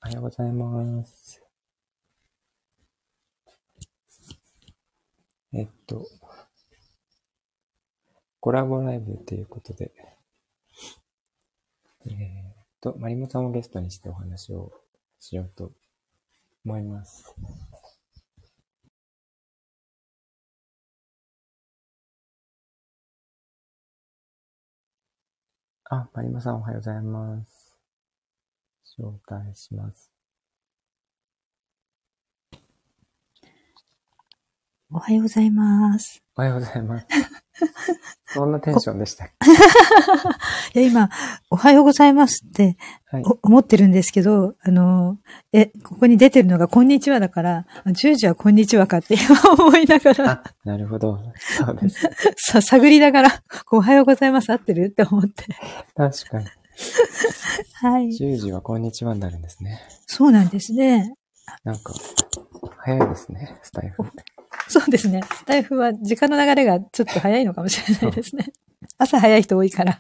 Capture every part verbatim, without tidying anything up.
おはようございます。えっと、コラボライブということで、えーっと、マリモさんをゲストにしてお話をしようと思います。あ、マリモさんおはようございます。招待します。 おはようございます。 おはようございます。そんなテンションでしたっけいや今、おはようございますって、はい、思ってるんですけど、あの、え、ここに出てるのがこんにちはだから、じゅうじはこんにちはかって今思いながら。 あ、なるほど。そうです。 さ、探りながら、おはようございます合ってるって思って。 確かに。 はい。 じゅうじはこんにちはになるんですね。 そうなんですね。 なんか、早いですね、スタイフ。 そうですね。スタイフは時間の流れがちょっと早いのかもしれないですね。朝早い人多いから。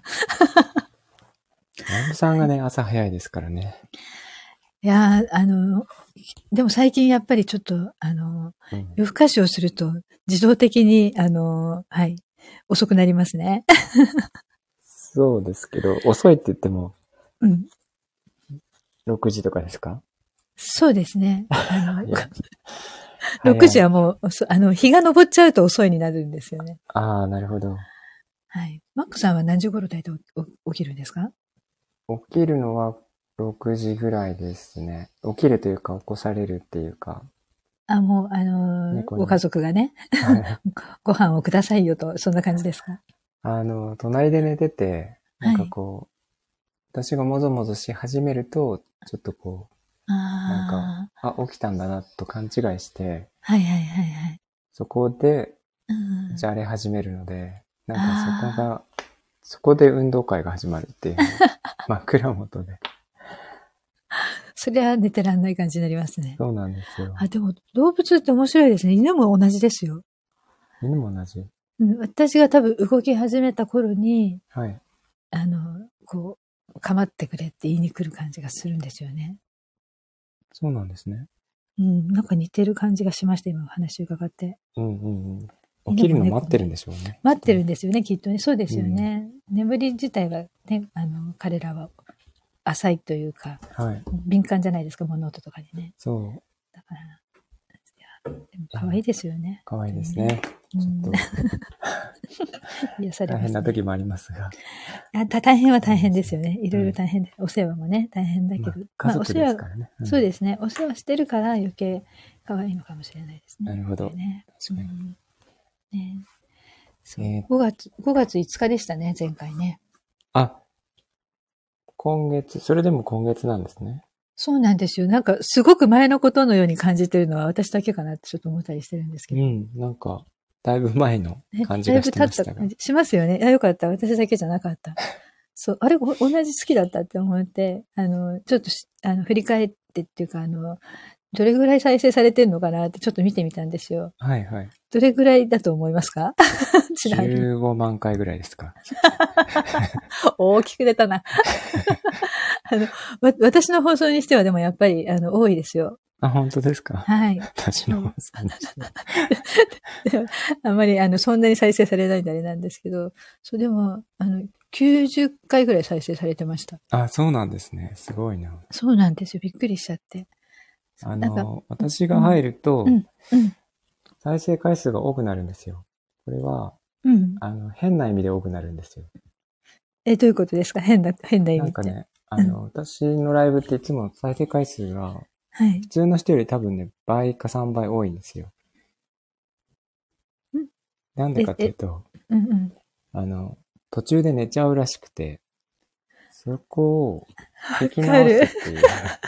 マリモさんがね、朝早いですからね。 いやー、あの、でも最近やっぱりちょっと、あの、うん、夜更かしをすると自動的に、あの、はい、遅くなりますね。 そうですけど、遅いって言っても、 うん。 ろくじとかですか？ そうですね。あのろくじはもう、あの、日が昇っちゃうと遅いになるんですよね。 ああ、なるほど。 はい。マックさんは何時頃だいたい起きるんですか？ 起きるのはろくじぐらいですね。起きるというか起こされるっていうか。 あ、もう、あのー、ご家族がね、ご飯をくださいよと、そんな感じですか？ あの、隣で寝てて、なんかこう、はい、私がもぞもぞし始めると、ちょっとこう、なんか、あ、起きたんだなと勘違いして、 はいはいはいはい。 そこで、じゃれ始めるので、なんかそこが、そこで運動会が始まるっていう、枕元で。 それは寝てらんない感じになりますね。 そうなんですよ。 あ、でも動物って面白いですね。犬も同じですよ。 犬も同じ。 うん、私が多分動き始めた頃に、 はい。 あの、こう、構ってくれって言いに来る感じがするんですよね。 そうなんですね。 うん、なんか似てる感じがしました、今お話伺って。 うんうんうん。起きるの待ってるんでしょうね。 待ってるんですよね、きっとね。そうですよね。うん、眠り自体はね、あの、彼らは浅いというか、はい、敏感じゃないですか、物音とかにね。 そう。 だから、いや、でも可愛いですよね。 可愛いですね。うん、ちょっと。癒されますね。大変な時もありますが。 あ大変は大変ですよね。いろいろ大変で、うん、お世話もね、大変だけど。 まあ、家族ですからね、 まあ。そうですね。お世話してるから余計可愛いのかもしれないですね。 なるほど。 ね、 確かに。 うんね、そう、えー、ごがつ、ごがついつかでしたね、前回ね。 あ、今月、それでも今月なんですね。 そうなんですよ。なんか、すごく前のことのように感じてるのは私だけかなってちょっと思ったりしてるんですけど。 うん、なんか、だいぶ前の感じがしてましたが。 だいぶ経ったしますよね。あ、よかった。私だけじゃなかった。そう、あれ、同じ好きだったって思って、あの、ちょっとあの、振り返ってっていうか、あの、どれぐらい再生されてるのかなってちょっと見てみたんですよ。 はいはい。 どれぐらいだと思いますか？ じゅうごまんかいぐらいですか。 大きく出たな。あの、わ、私の放送にしてはでもやっぱり、あの、多いですよ。 あ、本当ですか？ はい。 私の放送にしては。 あんまり、あの、そんなに再生されないんであれなんですけど、そう、でも、あの、きゅうじゅっかいぐらい再生されてました。 あ、そうなんですね。すごいな。 そうなんですよ。びっくりしちゃって。 あの、私が入ると、うんうん、再生回数が多くなるんですよ。これは、うん、あの、変な意味で多くなるんですよ。 え、どういうことですか？変な、変な意味って。 なんかね、あの、うん、私のライブっていつも再生回数が、 はい。 普通の人より多分ね、倍かさんばい多いんですよ。んなんでかっていうと、 うんうん、 あの、途中で寝ちゃうらしくて、そこを聞き直すっていう。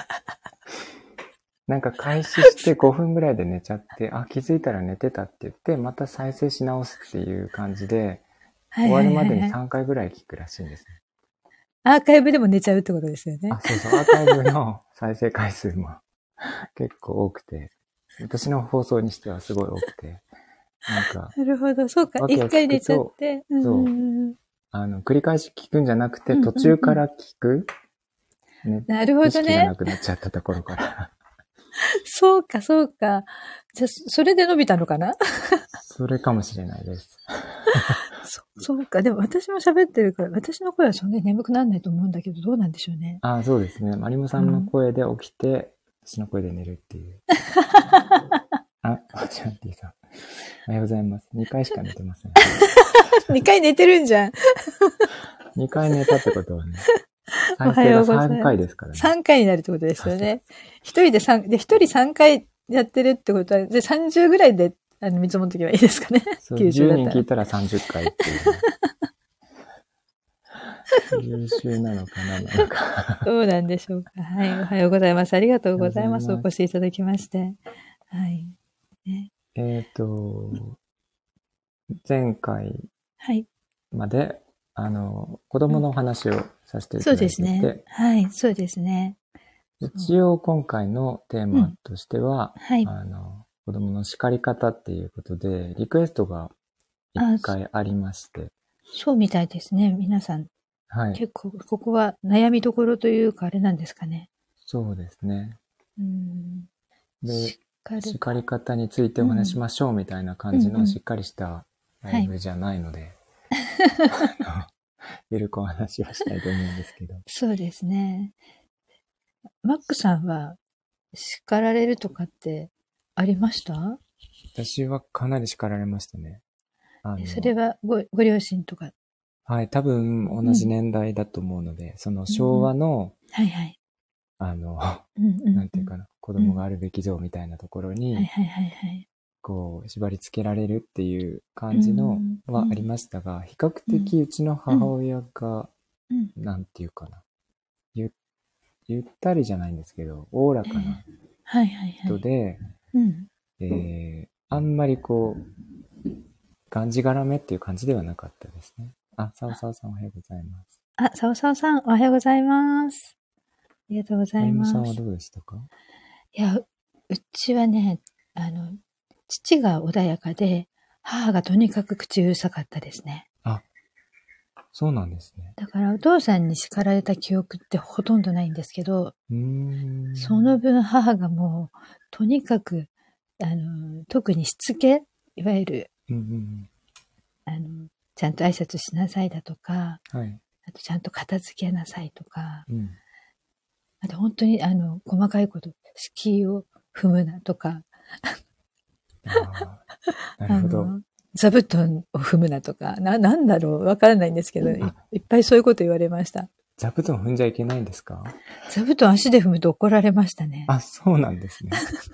なんか開始してごふんぐらいで寝ちゃって、あ、気づいたら寝てたって言って、また再生し直すっていう感じで、終わるまでにさんかいぐらい聞くらしいんですね。 アーカイブでも寝ちゃうってことですよね。 あ、そうそう、アーカイブの再生回数も結構多くて、私の放送にしてはすごい多くて、なんか、 なるほど、そうか、一回寝ちゃって、 そう、あの、繰り返し聞くんじゃなくて、途中から聞く。 ね、 なるほどね。 意識がなくなっちゃったところから。 そうか、そうか。じゃあ、それで伸びたのかなそれかもしれないです。 そ, そうか。でも私も喋ってるから、私の声はそんなに眠くならないと思うんだけど、どうなんでしょうね。 ああ、そうですね。マリモさんの声で起きて、うん、私の声で寝るっていう。あ、シャンティさん。おはようございます。にかいしか寝てません。 にかい寝てるんじゃん。 にかい寝たってことはね。再生がさんかいですからね。 さんかいになるってことですよね。一人でさん、で、一人さんかいやってるってことは、で、さんじゅうぐらいで、あの、見積もっておけばいいですかね。 そう、じゅうにん聞いたらさんじゅっかいっていう。優秀なのかななのか。 どうなんでしょうか。はい。おはようございます。ありがとうございます。お越しいただきまして。はい。ね、 えっと、前回まで、はい、あの、子供のお話をさせていただいてて、うん、そうですね。 はい、そうですね。 一応今回のテーマとしては、うん、はい、あの、子供の叱り方っていうことで、リクエストが一回ありまして。 そうみたいですね、皆さん。はい。結構、ここは悩みどころというか、あれなんですかね。 そうですね。うん、で、叱り方についてお話しましょうみたいな感じのしっかりしたライブじゃないので、ゆるくお話はしたいと思うんですけど。 そうですね。マックさんは叱られるとかってありました？ 私はかなり叱られましたね。 あのそれは ご, ご両親とか？ はい、多分同じ年代だと思うので、うん、その昭和の、うん、はいはい。あの、うんうんうん、なんていうかな、子供があるべき像みたいなところに、はいはいはいはい。こう、縛り付けられるっていう感じのはありましたが、比較的うちの母親が、なんていうかな、ゆ、ゆったりじゃないんですけど、おおらかな人で、えー、あんまりこう、がんじがらめっていう感じではなかったですね。あ、さおさおさんおはようございます。 あ、さおさおさんおはようございます。ありがとうございます。 マリモさんはどうでしたか？ いや、うちはね、あの、父が穏やかで、母がとにかく口うるさかったですね。 あ、そうなんですね。 だからお父さんに叱られた記憶ってほとんどないんですけど、うーん、その分母がもう、とにかく、あの、特にしつけ、いわゆる、うんうん、あの、ちゃんと挨拶しなさいだとか、はい、あとちゃんと片付けなさいとか、うん、あと本当にあの、細かいこと、敷居を踏むなとか、 あなるほど。 座布団を踏むなとか、な、なんだろうわからないんですけど、い、いっぱいそういうこと言われました。 座布団踏んじゃいけないんですか？ 座布団足で踏むと怒られましたね。 あ、そうなんですね。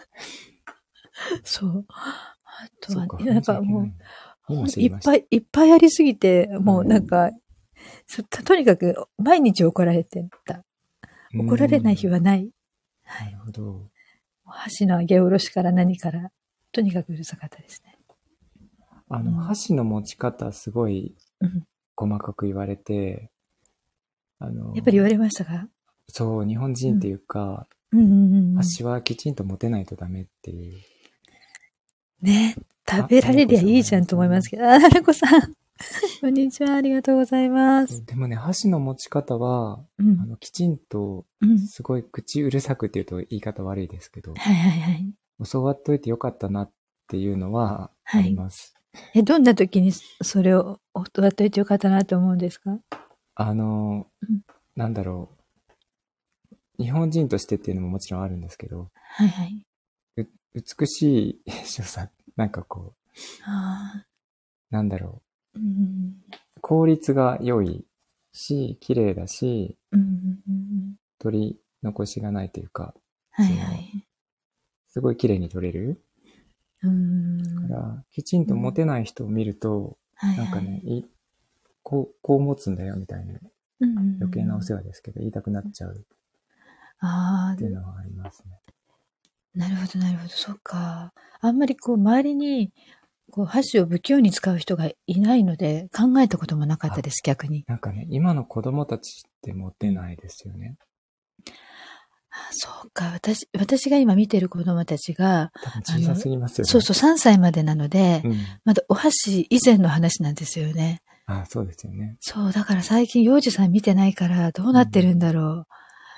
そう。あとは、ね、なんかもう、いっぱいいっぱいありすぎて、もうなんか、うん、とにかく毎日怒られてた。怒られない日はない。 はい、なるほど。 箸の上げ下ろしから何から、とにかくうるさかったですね。 あの、うん、箸の持ち方すごい細かく言われて、 うん、あの、やっぱり言われましたか？ そう、日本人っていうか、うんうんうんうん、箸はきちんと持てないとダメっていう。 ね、食べられりゃいいじゃんと思いますけど、あ、なるこさん。こんにちは、ありがとうございます。 でもね、箸の持ち方は、うん、あのきちんと、すごい口うるさくって言うと言い方悪いですけど、はいはいはい。教わっといてよかったなっていうのはあります。 はい、え、どんな時にそれを教わっといてよかったなと思うんですか？ あの、うん、なんだろう。日本人としてっていうのももちろんあるんですけど、はいはい。う美しい所作、なんかこう、あなんだろう。うん、効率が良いし、綺麗だし、うん、取り残しがないというか、はいはい、すごい綺麗に取れる。うん、だからきちんと持てない人を見ると、うん、なんかね、はいはい、こう、こう持つんだよみたいな、うん、余計なお世話ですけど、言いたくなっちゃうっていうのはありますね。 なるほど、なるほど、そっか。あんまりこう、周りに、こう箸を不器用に使う人がいないので考えたこともなかったです、逆に。 なんかね、今の子供たちって持てないですよね。 あ、そうか。私、私が今見てる子供たちが、 多分小さすぎますよね。 そうそう、さんさいまでなので、うん、まだお箸以前の話なんですよね。 ああ、そうですよね。 そう、だから最近幼児さん見てないからどうなってるんだろう。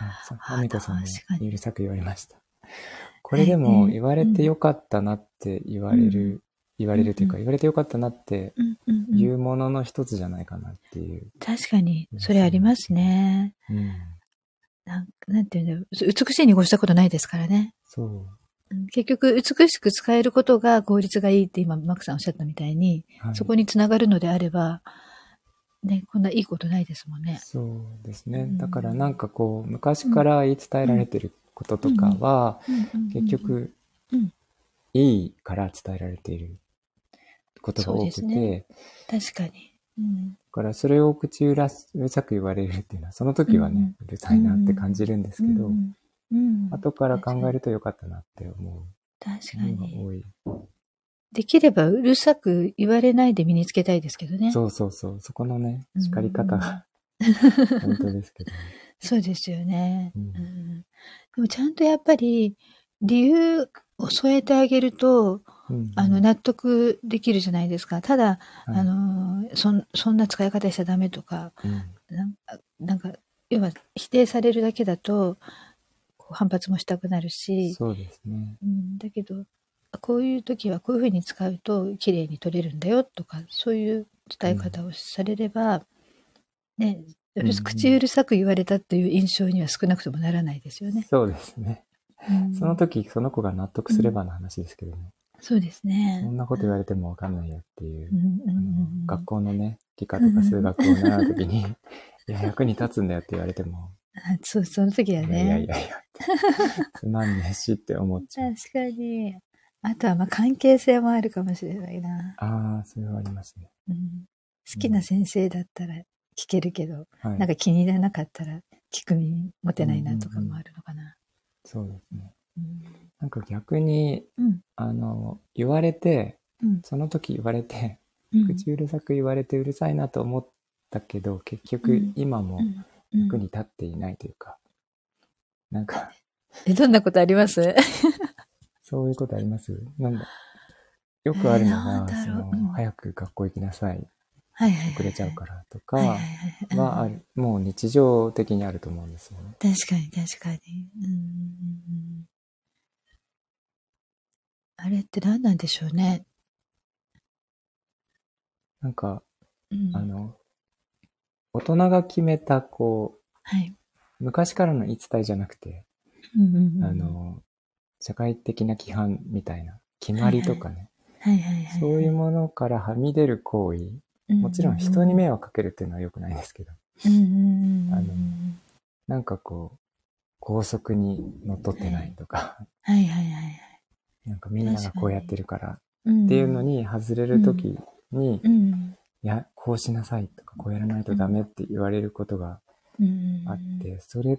あみこさんもうるさく言われました。これでも言われてよかったなって言われる、うん、言われるというか、うん、言われてよかったなっていうものの一つじゃないかなっていう。 確かに、それありますね。うん、なんなんていうんだろう。美しいに越したことないですからね。そう。結局、美しく使えることが効率がいいって今、マックさんおっしゃったみたいに、はい、そこにつながるのであれば、ね、こんないいことないですもんね。 そうですね。だからなんかこう、昔から言い伝えられてることとかは、結局、いいから伝えられていることが多くて、ね、 確かに。うん、 だからそれを口うらうるさく言われるっていうのは、その時はね、うるさいなって感じるんですけど、うん、後から考えるとよかったなって思う。 確かに。多い。できればうるさく言われないで身につけたいですけどね。 そうそうそう。そこのね、叱り方が、本当ですけど、ね。 そうですよね、うんうん。でもちゃんとやっぱり理由を添えてあげると、うんうん、あの納得できるじゃないですか。ただ、はい、あのそ、そんな使い方しちゃダメとか、うん、なんか、なんか、要は否定されるだけだと、反発もしたくなるし、 そうですね。 うん、だけど、こういう時はこういうふうに使うと綺麗に取れるんだよとか、そういう伝え方をされれば、うん、ね、口うるさく言われたという印象には少なくともならないですよね。 そうですね。うん、その時、その子が納得すればの話ですけどね。 うん、そうですね。 そんなこと言われてもわかんないよっていう、うん、あの学校のね、理科とか数学を習う時に、いや、役に立つんだよって言われても、 そう、その時はね。 いやいやいやいや、つまんねえしって思っちゃう。 確かに。あとは、まあ、関係性もあるかもしれないな。 ああ、それはありますね、 うん。好きな先生だったら聞けるけど、うん、なんか気に入らなかったら聞く耳持てないなとかもあるのかな。うんうんうん、 そうですね。うん、なんか逆に、うん、あの、言われて、うん、その時言われて、うん、口うるさく言われてうるさいなと思ったけど、結局今も役に立っていないというか、うん、なんか。 え、どんなことありますそういうことありますなんだよくあるのが、えー、その、うん、早く学校行きなさい。はいはいはいはい、遅れちゃうからとかはある、もう日常的にあると思うんですよね。 確かに確かに。うん、あれって何なんでしょうね。 なんか、うん、あの、大人が決めた、こう、はい、昔からの言い伝えじゃなくて、うんうんうん、あの、社会的な規範みたいな、決まりとかね、そういうものからはみ出る行為、もちろん人に迷惑かけるっていうのは良くないですけど、うんうんうん、あの、なんかこう、校則にのっとってないとか、はい、はいはいはいはい、なんかみんながこうやってるからっていうのに外れるときに、うんうん、いや、こうしなさいとか、こうやらないとダメって言われることがあって、それって、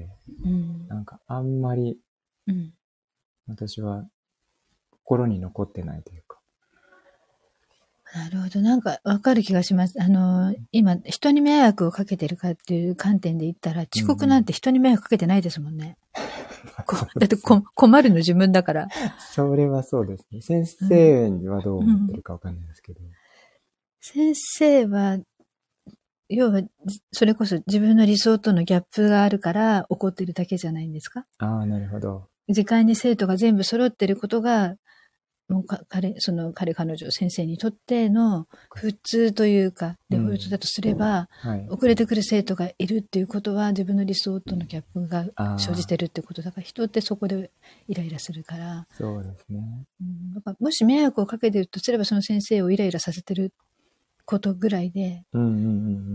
なんかあんまり、私は心に残ってないというか。 なるほど。なんかわかる気がします。あの、今、人に迷惑をかけてるかっていう観点で言ったら、遅刻なんて人に迷惑かけてないですもんね。うん、だってこ困るの自分だから。 それはそうですね。先生はどう思ってるかわかんないですけど。うんうん、 先生は、要は、それこそ自分の理想とのギャップがあるから怒ってるだけじゃないんですか？ ああ、なるほど。 時間に生徒が全部揃ってることが、もう彼、その彼彼女先生にとっての普通というか、デフォルトだとすれば、うんはい、遅れてくる生徒がいるっていうことは自分の理想とのギャップが生じてるってことだから、人ってそこでイライラするから。 そうですね。 うん、やっぱもし迷惑をかけてるとすれば、その先生をイライラさせてることぐらいで、うんうんうんうん、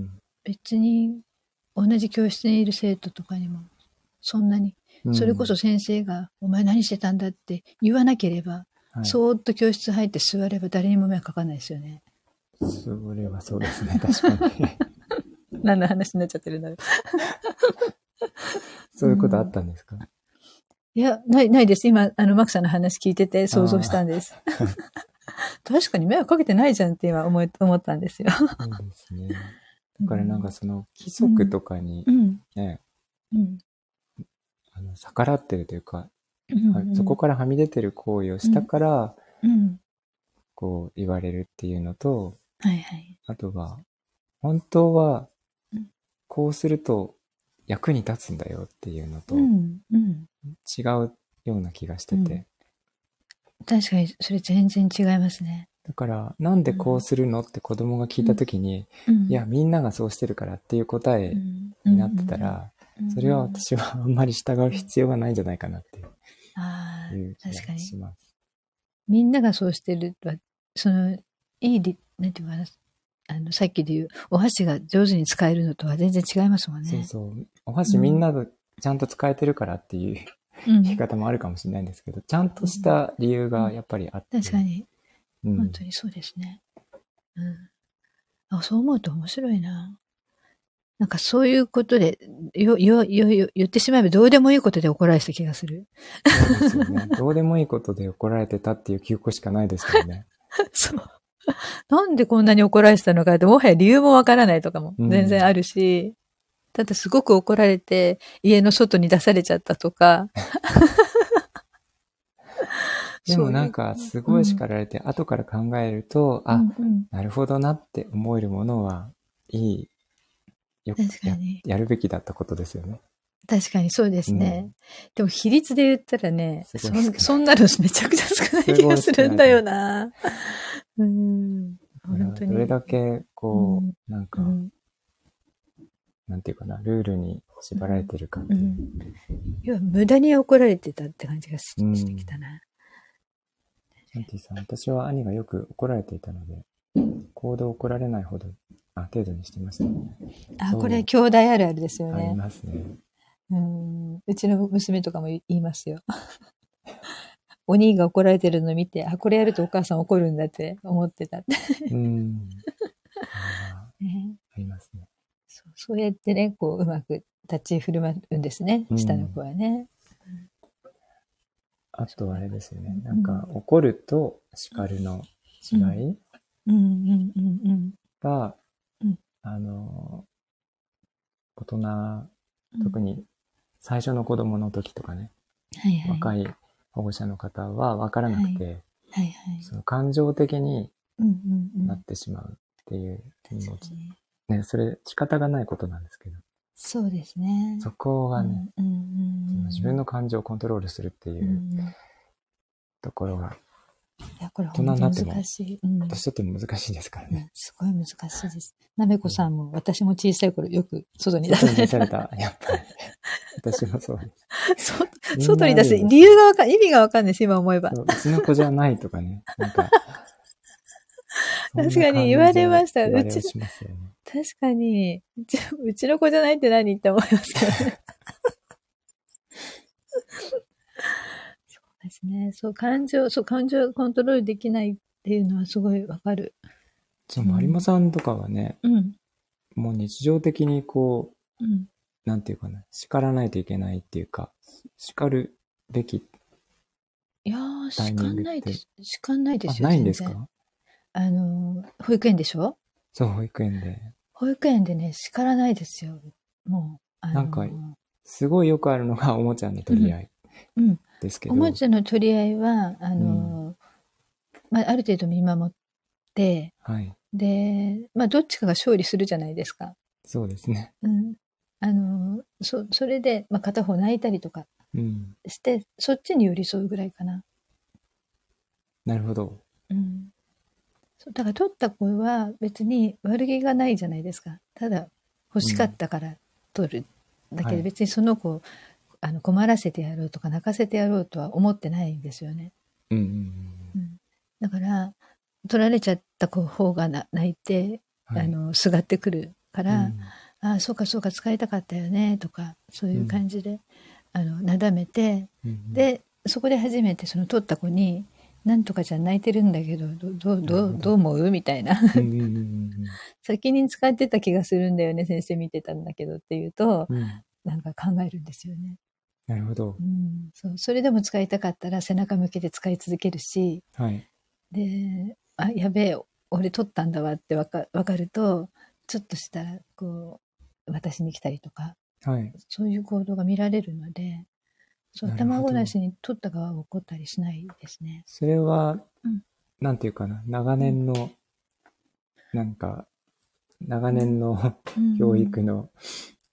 別に同じ教室にいる生徒とかにもそんなに、うん、それこそ先生がお前何してたんだって言わなければ、はい、そーっと教室入って座れば誰にも迷惑かかんないですよね。 それはそうですね、確かに。 何の話になっちゃってるんだろう。 そういうことあったんですか？うん、 いや、ない、ないです。今、あの、マクさんの話聞いてて想像したんです。確かに迷惑かけてないじゃんって今思い、思ったんですよ。 そうですね。だからなんかその規則とかにね、うんうん、あの逆らってるというか、うんうん、そこからはみ出てる行為をしたから、うん、こう言われるっていうのと、はいはい、あとは本当はこうすると役に立つんだよっていうのと、 うんうん、 違うような気がしてて、うん、 確かにそれ全然違いますね。 だからなんでこうするのって子供が聞いたときに、うん、いやみんながそうしてるからっていう答えになってたら、うんうん、それは私はあんまり従う必要がないんじゃないかなっていう、 あいう気がします。 みんながそうしてるとは、そのいいりなんていうかな、あのさっきで言うお箸が上手に使えるのとは全然違いますもんね。 そうそう、お箸みんなでちゃんと使えてるからっていう、うん、言い方もあるかもしれないんですけど、ちゃんとした理由がやっぱりあって、 うん、確かに、うん、本当にそうですね。うん、あ、そう思うと面白いな。なんかそういうことで、よ、よ、よ、よ、言ってしまえばどうでもいいことで怒られてた気がする。 そうですよね。どうでもいいことで怒られてたっていう記憶しかないですからね。 そう。なんでこんなに怒られてたのかって、もはや理由もわからないとかも全然あるし、うん、ただすごく怒られて家の外に出されちゃったとか。 でもなんかすごい叱られて、うん、後から考えると、あ、うんうん、なるほどなって思えるものはいい。よ確かにや, やるべきだったことですよね。 確かにそうですね。うん、でも比率で言ったらね、そ, そんなのめちゃくちゃ少ない気がするんだよな。うん、 本当にどれだけこう、うん、なんか、うん、なんていうかな、ルールに縛られてるかっていう。うん、 要は無駄に怒られてたって感じが し,、うん、してきたな。 アンティさん、私は兄がよく怒られていたので、行動怒られないほど、あ、程度にしてましたね。 あ、これ兄弟あるあるですよね。 ありますね。 うん、うちの娘とかも言いますよ。お兄が怒られてるのを見て、あ、これやるとお母さん怒るんだって思ってたって。うん。 あ, ね、ありますね。 そう。そうやってね、こう、うまく立ち振る舞うんですね、うん、下の子はね。 あとあれですよね。なんか、怒ると叱るの違いが、あの、大人、特に最初の子供の時とかね、はいはい、若い保護者の方は分からなくて、はいはいはい、その感情的になってしまうっていう気持ち、ね、それ仕方がないことなんですけど、 そうですね。 そこがね、うんうんうん、その自分の感情をコントロールするっていうところが、 いや、これ本当に難しい。 うん、年取っても難しいですからね。 うん、すごい難しいです。なめこさんも、うん、私も小さい頃よく外に出された。 外に出された。やっぱり。私もそうです。 外に出す。理由がわかん、意味がわかんないです、今思えば。 う, うちの子じゃないとかね。なんか。 確かに言われました。 うち、しますよね、 確かにうち、うちの子じゃないって何って思いますけどね。そうですね。そう、感情、そう、感情をコントロールできないっていうのはすごいわかる。 そう、まりもさんとかはね、うん、もう日常的にこう、うん、なんていうかな、叱らないといけないっていうか、叱るべきいやー、叱んないです。叱んないですよ。あ、ないんですか？ あの、保育園でしょ？ そう、保育園で。 保育園でね、叱らないですよ。もう、 あのー、なんか、すごいよくあるのがおもちゃの取り合いですけど。 うんうん、おもちゃの取り合いは、あのー、うん、まあ、ある程度見守って、はい、で、まあ、どっちかが勝利するじゃないですか。 そうですね。 うん。あのー、そ、それで、まあ、片方泣いたりとかして、うん、そっちに寄り添うぐらいかな。 なるほど。 うん。だから取った子は別に悪気がないじゃないですか。ただ欲しかったから取る。うん、だけど別にその子を、はい、あの困らせてやろうとか泣かせてやろうとは思ってないんですよね。うんうんうん、だから取られちゃった子方が泣いて、はい、あのすがってくるから、うん、ああそうかそうか使いたかったよねとかそういう感じで、うん、あのなだめて、うんうん、でそこで初めてその取った子になんとかちゃん泣いてるんだけど、どう、どう、どう、どう思うみたいな。先に使ってた気がするんだよね、先生見てたんだけどっていうと、うん、なんか考えるんですよね。 なるほど、 うん、そう。それでも使いたかったら背中向けて使い続けるし、はい、で、あ、やべえ、俺取ったんだわってわか、わかると、ちょっとしたら、こう、私に来たりとか、はい、そういう行動が見られるので、そう、卵なしに取った側は怒ったりしないですね。 それは、うん、なんていうかな、長年の、うん、なんか、長年の、うん、教育の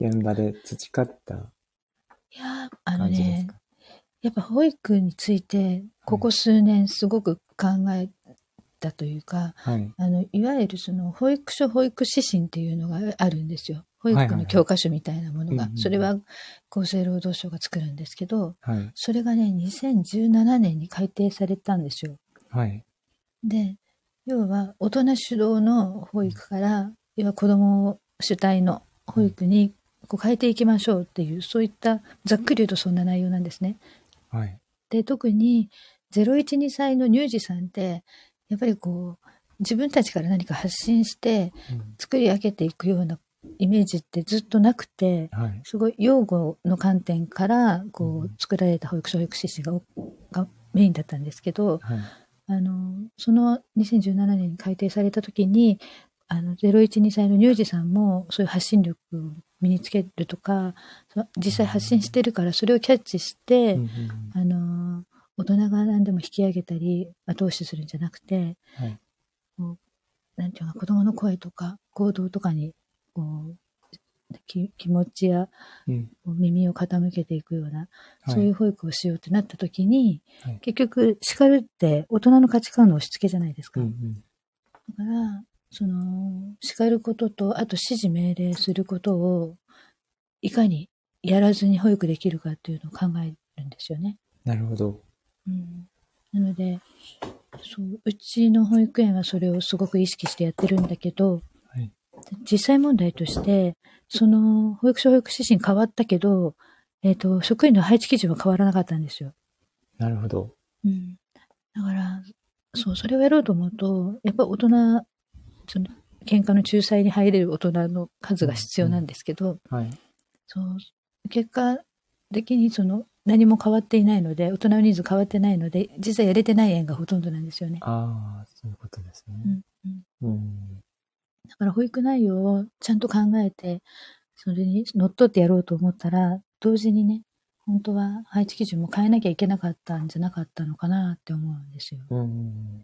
現場で培ったいや、あのね、やっぱ保育について、ここ数年すごく考えたというか、はい、あの、いわゆるその保育所保育指針っていうのがあるんですよ。保育の教科書みたいなものが。それは厚生労働省が作るんですけど、はい、それがね、にせんじゅうななねんに改定されたんですよ。はい、で、要は大人主導の保育から、要は子供主体の保育にこう変えていきましょうっていう、そういったざっくり言うとそんな内容なんですね。はい、で、特にゼロいちにさいの乳児さんって、やっぱりこう、自分たちから何か発信して作り上げていくようなイメージってずっとなくて、はい、すごい養護の観点からこう作られた保育所保育指針が、がメインだったんですけど、はい、あのそのにせんじゅうななねんに改定された時に、あのゼロいちにさいの乳児さんもそういう発信力を身につけるとか、実際発信してるからそれをキャッチして、うんうん、あの大人が何でも引き上げたり後押しするんじゃなくて、はい、こうなんていうか子供の声とか行動とかにこう気, 気持ちや、うん、耳を傾けていくような、はい、そういう保育をしようってなった時に、はい、結局叱るって大人の価値観の押し付けじゃないですか。うんうん、だからその叱ることとあと指示命令することをいかにやらずに保育できるかっていうのを考えるんですよね。 なるほど。 うん、なのでそう、うちの保育園はそれをすごく意識してやってるんだけど、はい、実際問題として、その保育所保育指針変わったけど、えっと、職員の配置基準は変わらなかったんですよ。 なるほど。 うん。だから、そう、それをやろうと思うと、やっぱ大人、その、喧嘩の仲裁に入れる大人の数が必要なんですけど、うんうん、はい。そう、結果的にその、何も変わっていないので、大人の人数変わってないので、実はやれてない園がほとんどなんですよね。 ああ、そういうことですね。うんうんうん、だから保育内容をちゃんと考えて、それにのっとってやろうと思ったら、同時にね、本当は配置基準も変えなきゃいけなかったんじゃなかったのかなって思うんですよ。うん。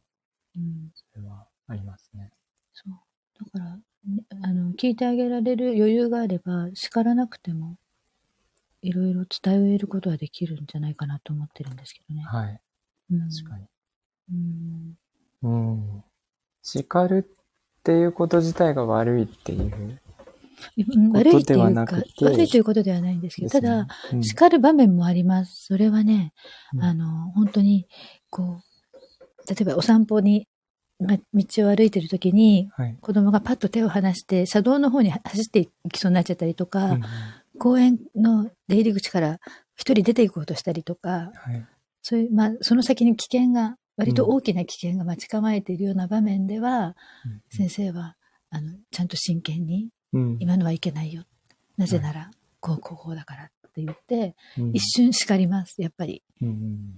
うん、それはありますね。 そう。だから、あの、聞いてあげられる余裕があれば、叱らなくても、いろいろ伝えることはできるんじゃないかなと思ってるんですけどね。 はい。うん、確かに。 うん。 うん。叱るっていうこと自体が悪いっていう悪いっていうか、悪いということではないんですけど、ね、ただ、うん、叱る場面もあります。それはね、うん、あの、本当に、こう、例えばお散歩に、ま、道を歩いてるときに、はい、子供がパッと手を離して、車道の方に走っていきそうになっちゃったりとか、うん、公園の出入り口から一人出ていこうとしたりとか、はい、そういう、まあ、その先に危険が、割と大きな危険が待ち構えているような場面では、うん、先生は、あの、ちゃんと真剣に、うん、今のはいけないよ。なぜなら、こう、こう、こうだからって言って、うん、一瞬叱ります、やっぱり。うん、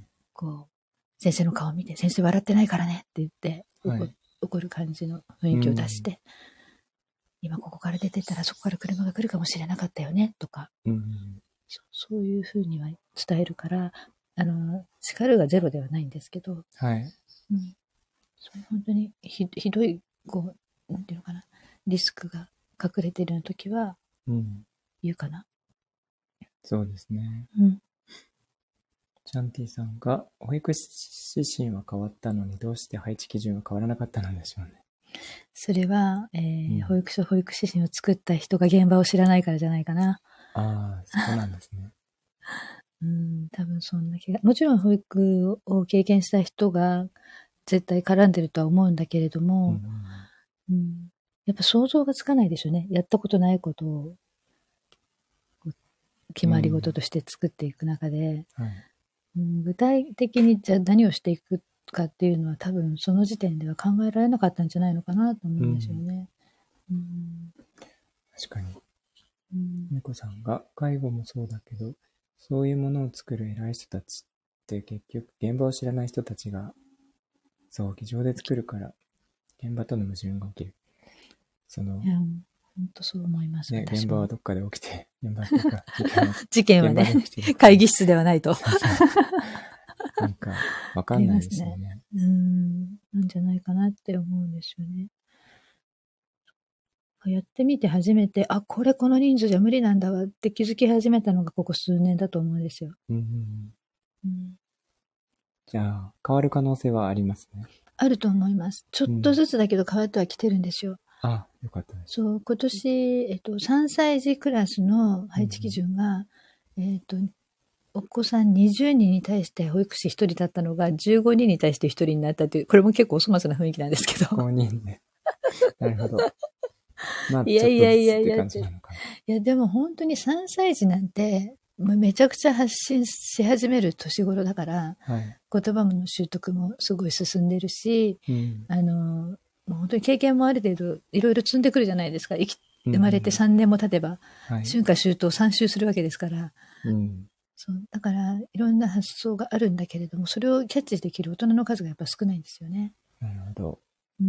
こう、先生の顔を見て、先生笑ってないからねって言って、はい、怒る感じの雰囲気を出して、うん、今ここから出てったらそこから車が来るかもしれなかったよね、とか。うん、そ, そういうふうには伝えるから、あの、叱るがゼロではないんですけど、はい。うん、それ本当に ひ, ひどい、こう、なんていうのかな、リスクが隠れているような時は、うん、言うかな。 そうですね。うん。チャンティさんが、保育指針は変わったのに、どうして配置基準は変わらなかったのでしょうね。 それは、えーうん、保育所保育指針を作った人が現場を知らないからじゃないかな。 ああ、そうなんですね。 うん、多分そんな気が。もちろん保育を経験した人が絶対絡んでるとは思うんだけれども、うんうん、やっぱ想像がつかないでしょうね。やったことないことを決まり事として作っていく中で、うんはいうん、具体的にじゃあ何をしていくかっていうのは多分その時点では考えられなかったんじゃないのかなと思うんですよね。うんうん、 確かに。猫、うん、さんが介護もそうだけど、そういうものを作る偉い人たちって結局現場を知らない人たちがそう机上で作るから現場との矛盾が起きる。その本当そう思います。 ね、現場はどっかで起きて、現場っていうか事件は事件はね会議室ではないと。そうそうなんかわかんないですよね。ねうんなんじゃないかなって思うんですよね。 やってみて初めて、あ、これこの人数じゃ無理なんだわって気づき始めたのがここ数年だと思うんですよ。 うんうんうん、じゃあ、変わる可能性はありますね。 あると思います。ちょっとずつだけど変わってはきてるんですよ。 うん、あ、よかったです。 そう、今年、えっと、さんさい児クラスの配置基準が、うん、えっと、お子さんにじゅうにんに対して保育士ひとりだったのがじゅうごにんに対してひとりになったという、これも結構お粗末な雰囲気なんですけど。 ごにんね。なるほど。まあ、 いやいやいやいや、 ちょっとずつって感じなのかな。 いや、でも本当にさんさい児なんて、めちゃくちゃ発信し始める年頃だから、はい、言葉の習得もすごい進んでるし、うん、あの、本当に経験もある程度いろいろ積んでくるじゃないですか。生き生まれてさんねんも経てば、うん、春夏秋冬さん周するわけですから、うん、そうだからいろんな発想があるんだけれども、それをキャッチできる大人の数がやっぱ少ないんですよね。 なるほど。 うん、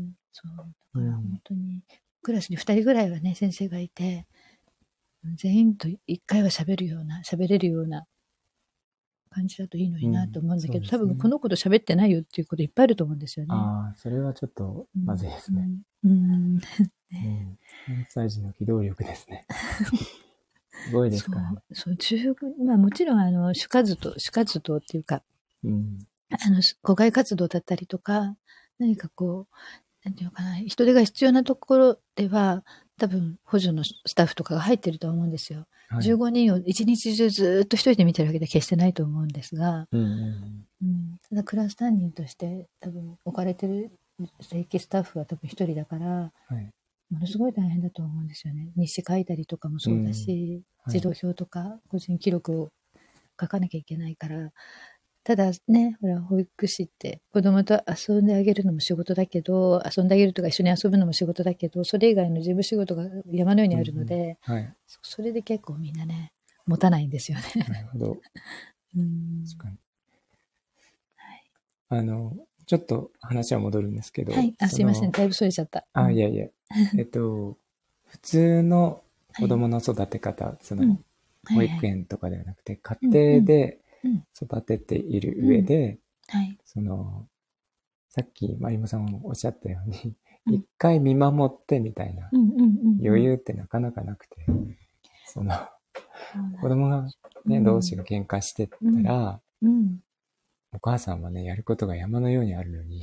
そうだから本当に、うん、クラスにふたりぐらいはね先生がいて、全員と一回は喋るような喋れるような感じだといいのになと思うんだけど、うんね、多分この子と喋ってないよっていうこといっぱいあると思うんですよね。 ああ、それはちょっとまずいですね。 うん。うんね、さんさい児の機動力ですね。すごいですからね。 そう、そうまあもちろんあの主活動主活動っていうか、うん、あの校外活動だったりとか、何かこうなんていうのかな、人手が必要なところでは多分補助のスタッフとかが入ってると思うんですよ。はい、じゅうごにんを一日中ずっと一人で見てるわけで決してないと思うんですが、うんうんうん、ただクラス担任として多分置かれてる正規スタッフは多分一人だから、はい、ものすごい大変だと思うんですよね。日誌書いたりとかもそうだし、うんはい、児童表とか個人記録を書かなきゃいけないから、ただね、ほら、保育士って子供と遊んであげるのも仕事だけど、遊んであげるとか一緒に遊ぶのも仕事だけど、それ以外の事務仕事が山のようにあるので、うんうんはい、それで結構みんなね、持たないんですよね。 なるほど。うん、確かに。はい、あの、ちょっと話は戻るんですけど。 はい、あ、すいません、だいぶそれちゃった。 あ、うん、いやいや。えっと、普通の子供の育て方、はい、その、うん保育園とかではなくて、家庭で育てている上で、うんうんはい、その、さっきまりもさんもおっしゃったように、うん、一回見守ってみたいな余裕ってなかなかなくて、その、子供がね、同士が喧嘩してたら、うんうん、お母さんはね、やることが山のようにあるのに、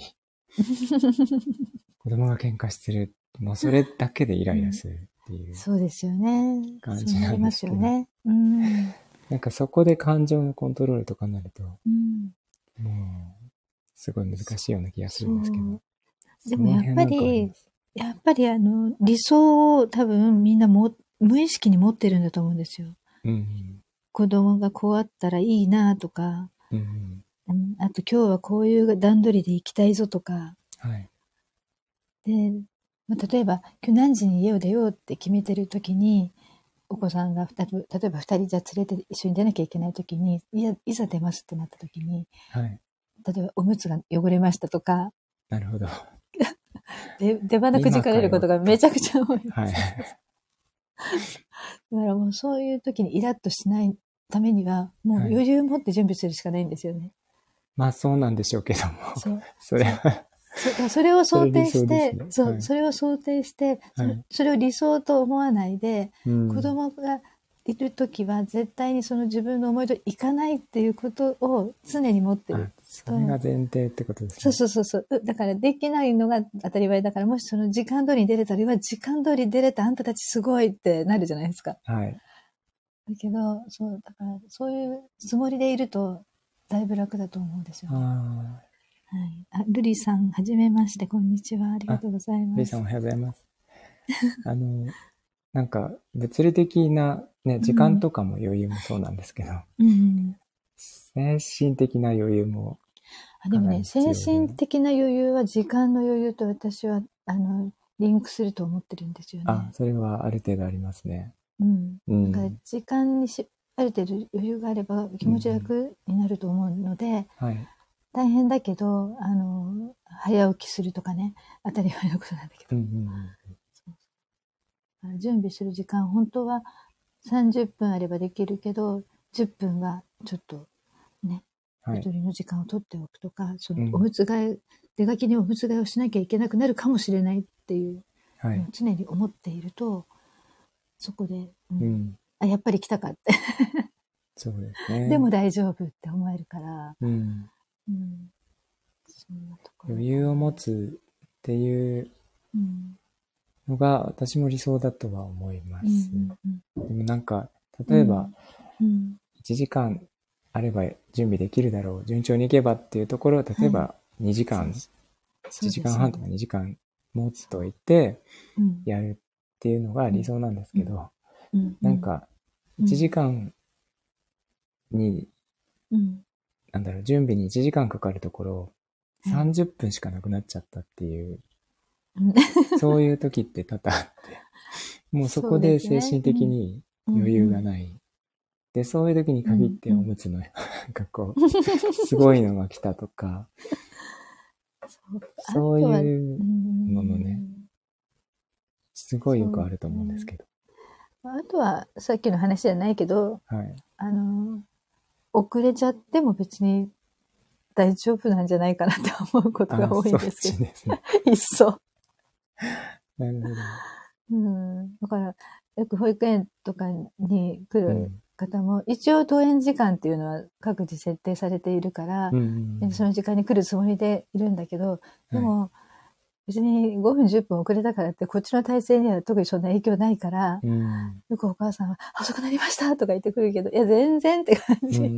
子供が喧嘩してる、もうそれだけでイライラする。っていうそうですよね。 感じなんですけど。 そうなりますよね。うん。 なんかそこで感情のコントロールとかになると、うん、もう、すごい難しいような気がするんですけど。 でもやっぱり、やっぱりあの、理想を多分みんなも無意識に持ってるんだと思うんですよ。うん、子供がこうあったらいいなとか、うんうん、あと今日はこういう段取りで行きたいぞとか。はい、でまあ、例えば今日何時に家を出ようって決めてる時にお子さんが例えばふたりじゃ連れて一緒に出なきゃいけない時にいやいざ出ますってなった時に、はい、例えばおむつが汚れましたとかなるほどで出花くじかれることがめちゃくちゃ多いです、はい、だからもうそういう時にイラッとしないためにはもう余裕持って準備するしかないんですよね、はい、 まあそうなんでしょうけどもそうそれはそ, それを想定して、ねそうはい、それを想定して、はい、それを理想と思わないで、うん、子供がいるときは絶対にその自分の思いといかないっていうことを常に持ってる。 それが前提ってことですね。 そうそうそうそう。だからできないのが当たり前だから、もしその時間通りに出れたりは、時間通りに出れたあんたたちすごいってなるじゃないですか。はい。だけど、そう、だからそういうつもりでいると、だいぶ楽だと思うんですよね。あはい、あルリさん、はじめまして、こんにちは。ありがとうございます。 ルリさん、おはようございます。あの、なんか、物理的な、ね、時間とかも余裕もそうなんですけど、うん、精神的な余裕もあ。でもね、精神的な余裕は時間の余裕と私は、あの、リンクすると思ってるんですよね。 あ、それはある程度ありますね。 うん。うん、だから時間にし、ある程度余裕があれば気持ち楽になると思うので、うんはい。大変だけど、あの、早起きするとかね、当たり前のことなんだけど。うんうんうん、そう準備する時間、本当はさんじゅっぷんあればできるけど、じゅっぷんはちょっとね、一人の時間を取っておくとか、そのおむつ替え、うん、出かけにおむつ替えをしなきゃいけなくなるかもしれないっていうはい、 常に思っていると、そこで、うんうん、あ、やっぱり来たかってそうですね。 でも大丈夫って思えるから、 うんうん、そんなところ余裕を持つっていうのが私も理想だとは思います。うんうんうん、でもなんか例えば、うんうん、いちじかんあれば準備できるだろう、順調にいけばっていうところを例えばにじかん、はい、いちじかんはんとかにじかん持っといてやるっていうのが理想なんですけど、うんうんうん、なんかいちじかんに、うん、なんだろう、準備にいちじかんかかるところさんじゅっぷんしかなくなっちゃったっていう、うん、そういう時って多々あってもうそこで精神的に余裕がない。そうですね。うんうん、で、そういう時に限っておむつの、うんうん、なんかこう、すごいのが来たとか、そういうののね、すごいよくあると思うんですけど。 あとは、さっきの話じゃないけど、はい、あの、遅れちゃっても別に大丈夫なんじゃないかなって思うことが多いんですけど。ですね。いっそ。なるほど。うん。だから、よく保育園とかに来る方も、うん、一応登園時間っていうのは各自設定されているから、うんうん、その時間に来るつもりでいるんだけど、でも、はい、別にごふんじゅっぷん遅れたからってこっちの体制には特にそんな影響ないから、うん、よくお母さんは遅くなりましたとか言ってくるけど、いや全然って感じ。うん、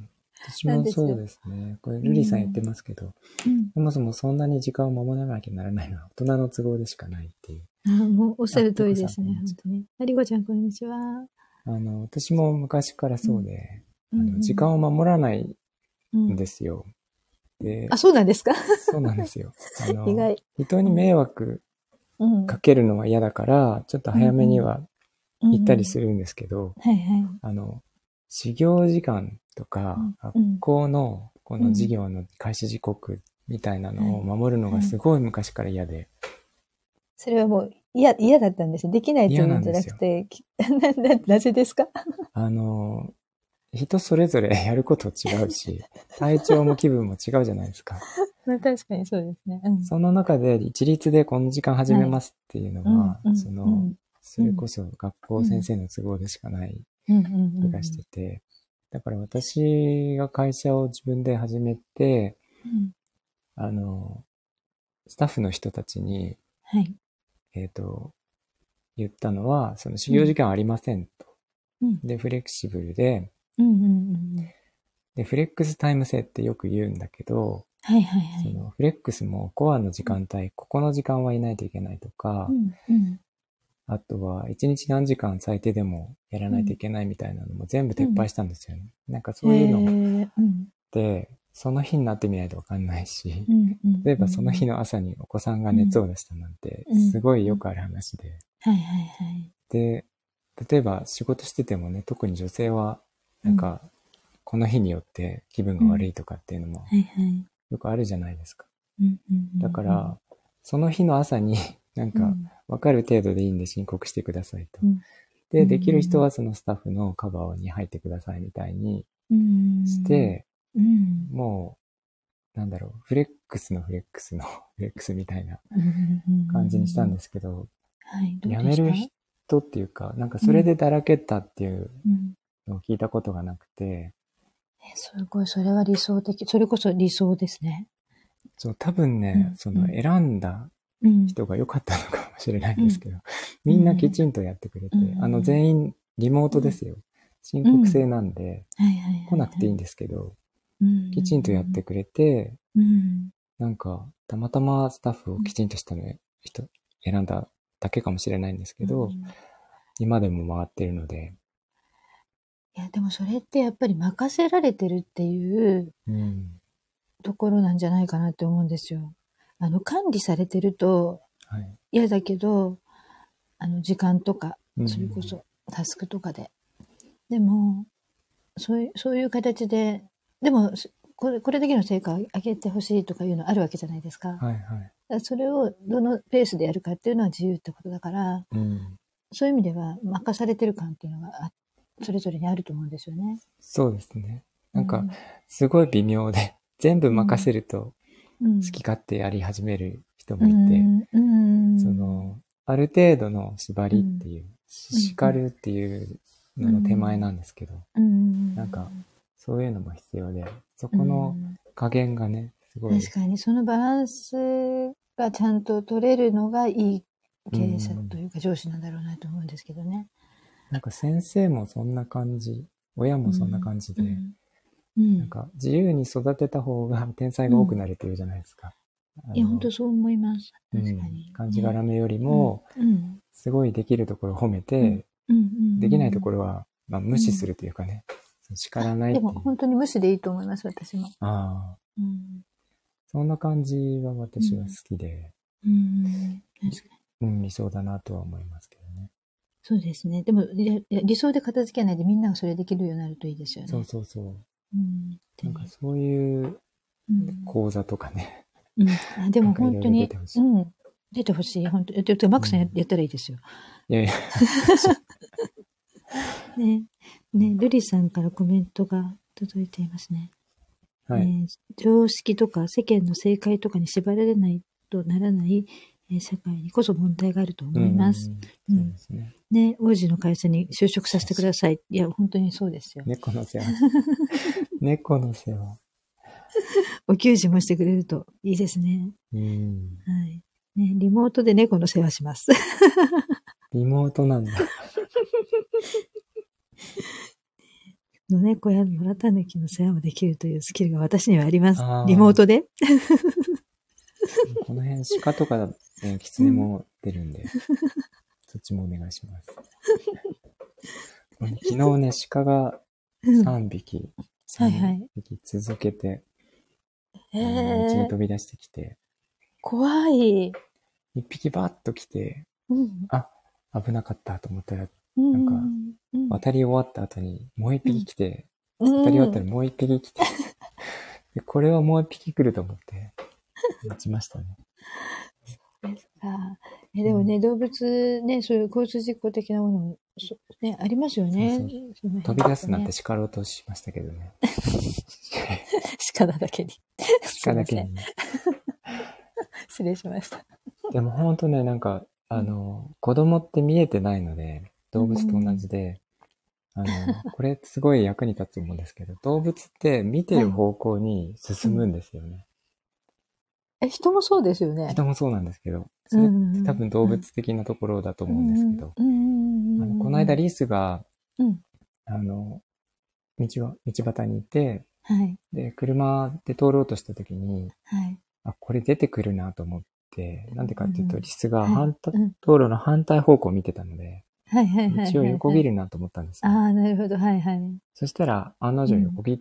私もそうですね。これルリさん言ってますけど、うん、そもそもそんなに時間を守らなきゃならないのは大人の都合でしかないっていう。 あ、もうおっしゃる通りですね、本当に。ありごちゃんこんにちは。 あの、私も昔からそうで、うん、あの時間を守らないんですよ。 で、あ、そうなんですか？ そうなんですよ。あの、意外。人に迷惑かけるのは嫌だから、ちょっと早めには行ったりするんですけど、あの、始業時間とか、学校のこの授業の開始時刻みたいなのを守るのがすごい昔から嫌で。 それはもう嫌、嫌だったんですよ。できないというんじゃなくて、な, なぜですか？ あの、人それぞれやること違うし、体調も気分も違うじゃないですか。 まあ確かにそうですね。うん、 その中で一律でこの時間始めますっていうのは、はい、その、うん、それこそ学校先生の都合でしかない気がしてて、だから私が会社を自分で始めて、うん、あの、スタッフの人たちに、はい、えっと、言ったのは、その始業時間ありませんと。うん、で、フレキシブルで、うんうんうん、で、フレックスタイム制ってよく言うんだけど、はいはいはい、そのフレックスもコアの時間帯、うん、ここの時間はいないといけないとか、うんうん、あとはいちにち何時間最低でもやらないといけないみたいなのも全部撤廃したんですよね。うん、なんかそういうのってその日になってみないとわかんないし、うんうん、例えばその日の朝にお子さんが熱を出したなんてすごいよくある話で、で、例えば仕事しててもね、特に女性はなんかこの日によって気分が悪いとかっていうのもよくあるじゃないですか。だから、その日の朝になんか分かる程度でいいんで申告してくださいと。うん、で、できる人はそのスタッフのカバーに入ってくださいみたいにして、うん、もう、なんだろう、フレックスのフレックスのフレックスみたいな感じにしたんですけど、はい、どうでした？辞める人っていうか、なんかそれでだらけたっていうのを聞いたことがなくて、 うん、すごい、それは理想的、それこそ理想ですね。 そう、多分ね、うん、その選んだ人が良かったのかもしれないんですけど、うん、みんなきちんとやってくれて、うん、あの全員リモートですよ。申告制なんで、来なくていいんですけど、きちんとやってくれて、うん、なんかたまたまスタッフをきちんとしたね、人選んだだけかもしれないんですけど、うん、今でも回ってるので。 いや、でもそれってやっぱり任せられてるっていうところなんじゃないかなって思うんですよ。あの、管理されてると嫌だけど、はい、あの、時間とか、それこそタスクとかで。うん、でも、そういう、そういう形で、でも、これ、これだけの成果を上げてほしいとかいうのあるわけじゃないですか。はいはい、それをどのペースでやるかっていうのは自由ってことだから、うん、そういう意味では任されてる感っていうのがそれぞれにあると思うんですよね。 そうですね。なんか、すごい微妙で、うん、全部任せると好き勝手やり始める人もいて、うんうん、その、 ある程度の縛りっていう、うん、叱るっていうのの手前なんですけど、うん、なんかそういうのも必要で、そこの加減がね、すごい。 確かにそのバランスがちゃんと取れるのがいい経営者というか上司なんだろうなと思うんですけどね。 なんか先生もそんな感じ、親もそんな感じで、うんうん、なんか自由に育てた方が天才が多くなるっていうじゃないですか。 うん、いや、本当そう思います。確かに。 うん、感じがらめよりも、うん、すごいできるところを褒めて、うんうん、できないところは、まあ、無視するというかね、うん、叱らないっていう。 でも本当に無視でいいと思います、私も。 ああ、うん、そんな感じは私は好きで、うん、確かに。うん、理想だなとは思いますけどね。 そうですね。でも、理想で片付けないでみんながそれできるようになるといいですよね。 そうそうそう。うん、なんかそういう講座とかね。 うん、あでも本当に、うん、出てほしい。本当に。マックさんやったらいいですよ。 いやいや。 ね、ね、ルリさんからコメントが届いていますね。はい、えー、常識とか世間の正解とかに縛られないとならない、えー、社会にこそ問題があると思います。うん、そうですね。ね、王子の会社に就職させてください。いや、本当にそうですよ。 猫の世話。猫の世話。 お給仕もしてくれるといいですね。うん。はい。ね、リモートで猫の世話します。 リモートなんだ。 の猫や野良タヌキの世話もできるというスキルが私にはあります。リモートで。 この辺鹿とか、ね、キツネも出るんで、うん、そっちもお願いします。昨日ね、鹿がさんびき、うん、さんびき続けて、はいはい、うちに飛び出してきて、 怖い。 一匹バーッと来て、うん、あ、危なかったと思ったら、なんか、渡り終わった後にもう一匹来て、うん、渡り終わったらもう一匹来て、でこれはもう一匹来ると思って、待ちましたね。 そうですか。えでもね、うん、動物ね、そういう交通事故的なもの、ね、ありますよね。 そうそうね、飛び出すなんて叱ろうとしましたけどね。 鹿だけに。 鹿だけに。 失礼しました。 でも本当ね、なんか、あの、子供って見えてないので、動物と同じで、うん、あの、これすごい役に立つと思うんですけど、動物って見てる方向に進むんですよね。はい、 うん、え、人もそうですよね。 人もそうなんですけど、それって多分動物的なところだと思うんですけど、この間リスが、うん、あの、道は、道端にいて、はい、で、車で通ろうとした時に、はい、あ、これ出てくるなと思って、なんでかっていうと、リスが反対、はい、道路の反対方向を見てたので、はいはいはい、道を横切るなと思ったんですよ。 ああ、なるほど、はいはい。そしたら、案の定横切って、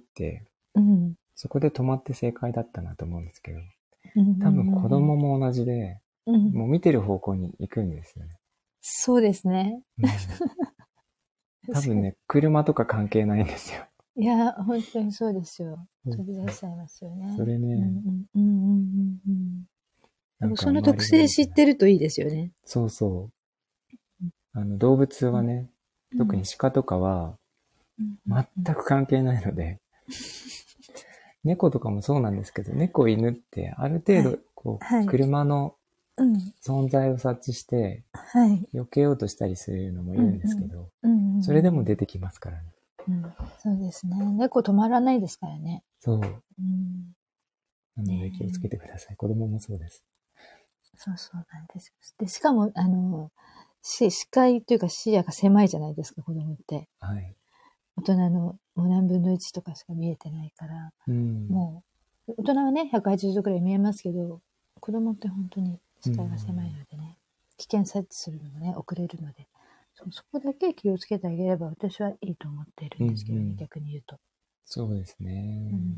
うんうん、そこで止まって正解だったなと思うんですけど、多分子供も同じで、うん、もう見てる方向に行くんですよね。 そうですね。 うん、多分ね、車とか関係ないんですよ。 いや、本当にそうですよ。飛び出しちゃいますよね。 それね。うんうんうんうんうん、その特性知ってるといいですよね。 そうそう。あの動物はね、うん、特に鹿とかは全く関係ないので、うん、猫とかもそうなんですけど、猫犬ってある程度こう、はい、車の存在を察知して、はい、避けようとしたりするのもいるんですけど、それでも出てきますからね。 うん、そうですね。猫止まらないですからね。 そう。うん、なので気をつけてください。ね、子供もそうです。 そうそうなんです。で、しかも、あの、視界というか視野が狭いじゃないですか、子供って。はい。大人のもう何分のいちとかしか見えてないから、うん、もう、大人はね、ひゃくはちじゅうどくらい見えますけど、子供って本当に視界が狭いのでね、うん、危険察知するのもね、遅れるので、そ, そこだけ気をつけてあげれば私はいいと思っているんですけどね、うんうん、逆に言うと。 そうですね。うん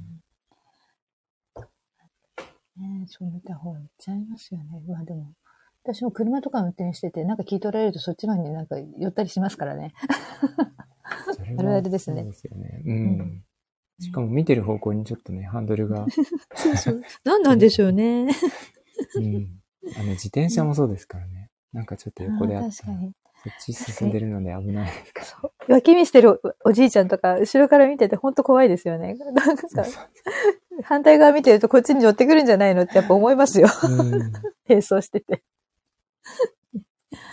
ね、そう見た方がいっちゃいますよね。まあでも、私も車とか運転してて、なんか聞い取られるとそっち側になんか寄ったりしますからね。あるあるですね。 そうですよね。うん。うん、しかも見てる方向にちょっとね、ハンドルが。 そうそう。何なんでしょうね。 うん。あの、自転車もそうですからね。なんかちょっと横であったら、そっち進んでるので危ないですから。そう。 脇見してる お, おじいちゃんとか、後ろから見ててほんと怖いですよね。なんかそうそう反対側見てるとこっちに寄ってくるんじゃないのってやっぱ思いますよ。うん、並走してて。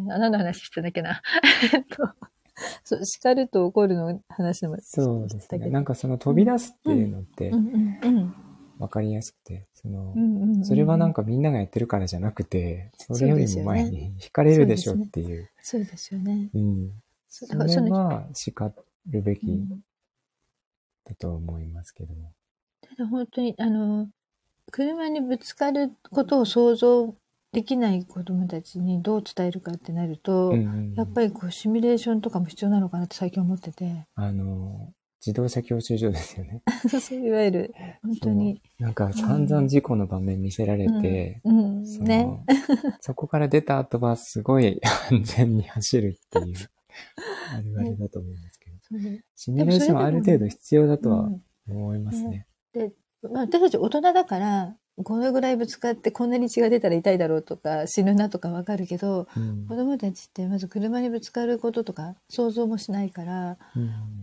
何の話してたっけな。えっと、そう、叱ると怒るの話もそうですね。なんかその飛び出すっていうのって、わかりやすくて、その、それはなんかみんながやってるからじゃなくて、それよりも前に惹かれるでしょっていう。 そうですよね。 うん。それは叱るべきだと思いますけども。 ただ本当に、あの、車にぶつかることを想像できない子供たちにどう伝えるかってなると、うんうん、やっぱりこうシミュレーションとかも必要なのかなって最近思ってて。 あの、自動車教習所ですよね。 そういわゆる、本当に。 なんか散々事故の場面見せられて、うんうん、そね、そこから出た後はすごい安全に走るっていう、あるあるだと思うんですけど。ね、シミュレーションある程度必要だとは思いますね。 うん、ねで、まあ、私たち大人だから、これぐらいぶつかってこんなに血が出たら痛いだろうとか死ぬなとかわかるけど、うん、子供たちってまず車にぶつかることとか想像もしないから、うん、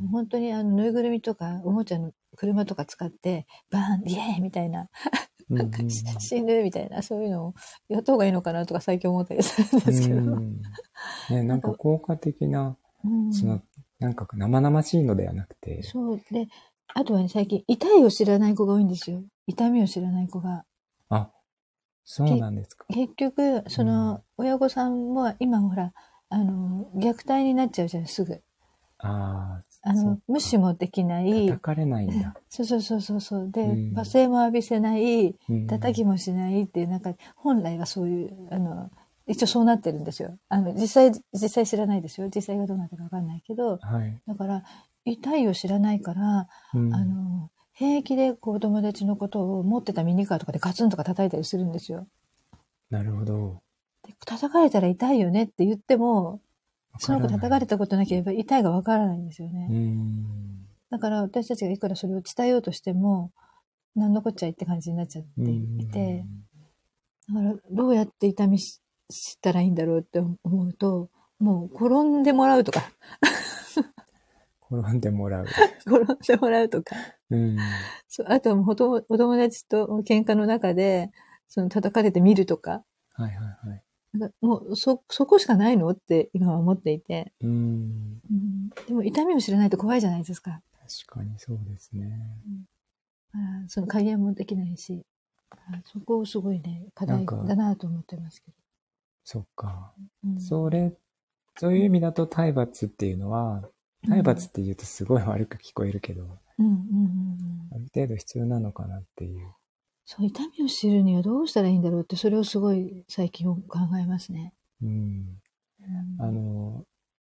本当にあのぬいぐるみとかおもちゃの車とか使ってバーンイエーイみたいななんか死ぬみたいなそういうのをやった方がいいのかなとか最近思ったりするんですけど、うんね、なんか効果的な、うん、そのなんか生々しいのではなくて、 そうであとはね、最近、痛いを知らない子が多いんですよ。痛みを知らない子が。 あ、そうなんですか。 結局、その、親御さんも今ほら、あの、虐待になっちゃうじゃん、すぐ。 ああの、無視もできない。 叩かれないんだ。 そうそうそうそうそう。で、うん、罵声も浴びせない、叩きもしないっていう、なんか、本来はそういう、あの、一応そうなってるんですよ。あの、実際、実際知らないですよ。実際がどうなったかわかんないけど、はい、だから、痛いを知らないから、うん、あの、平気でこう友達のことを持ってたミニカーとかでガツンとか叩いたりするんですよ。 なるほど。 で叩かれたら痛いよねって言っても、その子叩かれたことなければ痛いがわからないんですよね。うんだから私たちがいくらそれを伝えようとしても、何のこっちゃいって感じになっちゃっていて、だからどうやって痛み知ったらいいんだろうって思うと、もう転んでもらうとか。 転んでもらう。 転んでもらうとか。うん、そうあとはもうお友達と喧嘩の中で、その叩かれてみるとか。はいはいはい。なんかもうそ、そこしかないのって今は思っていて。うん、うん。でも痛みを知らないと怖いじゃないですか。 確かにそうですね。 うん、あその改善もできないし、そこをすごいね、課題だなと思ってますけど。 そっか。うん、それ、そういう意味だと体罰っていうのは、体罰って言うとすごい悪く聞こえるけど、うんうんうんうん、ある程度必要なのかなっていう。 そう、痛みを知るにはどうしたらいいんだろうって、それをすごい最近考えますね。うん。 うん、あの、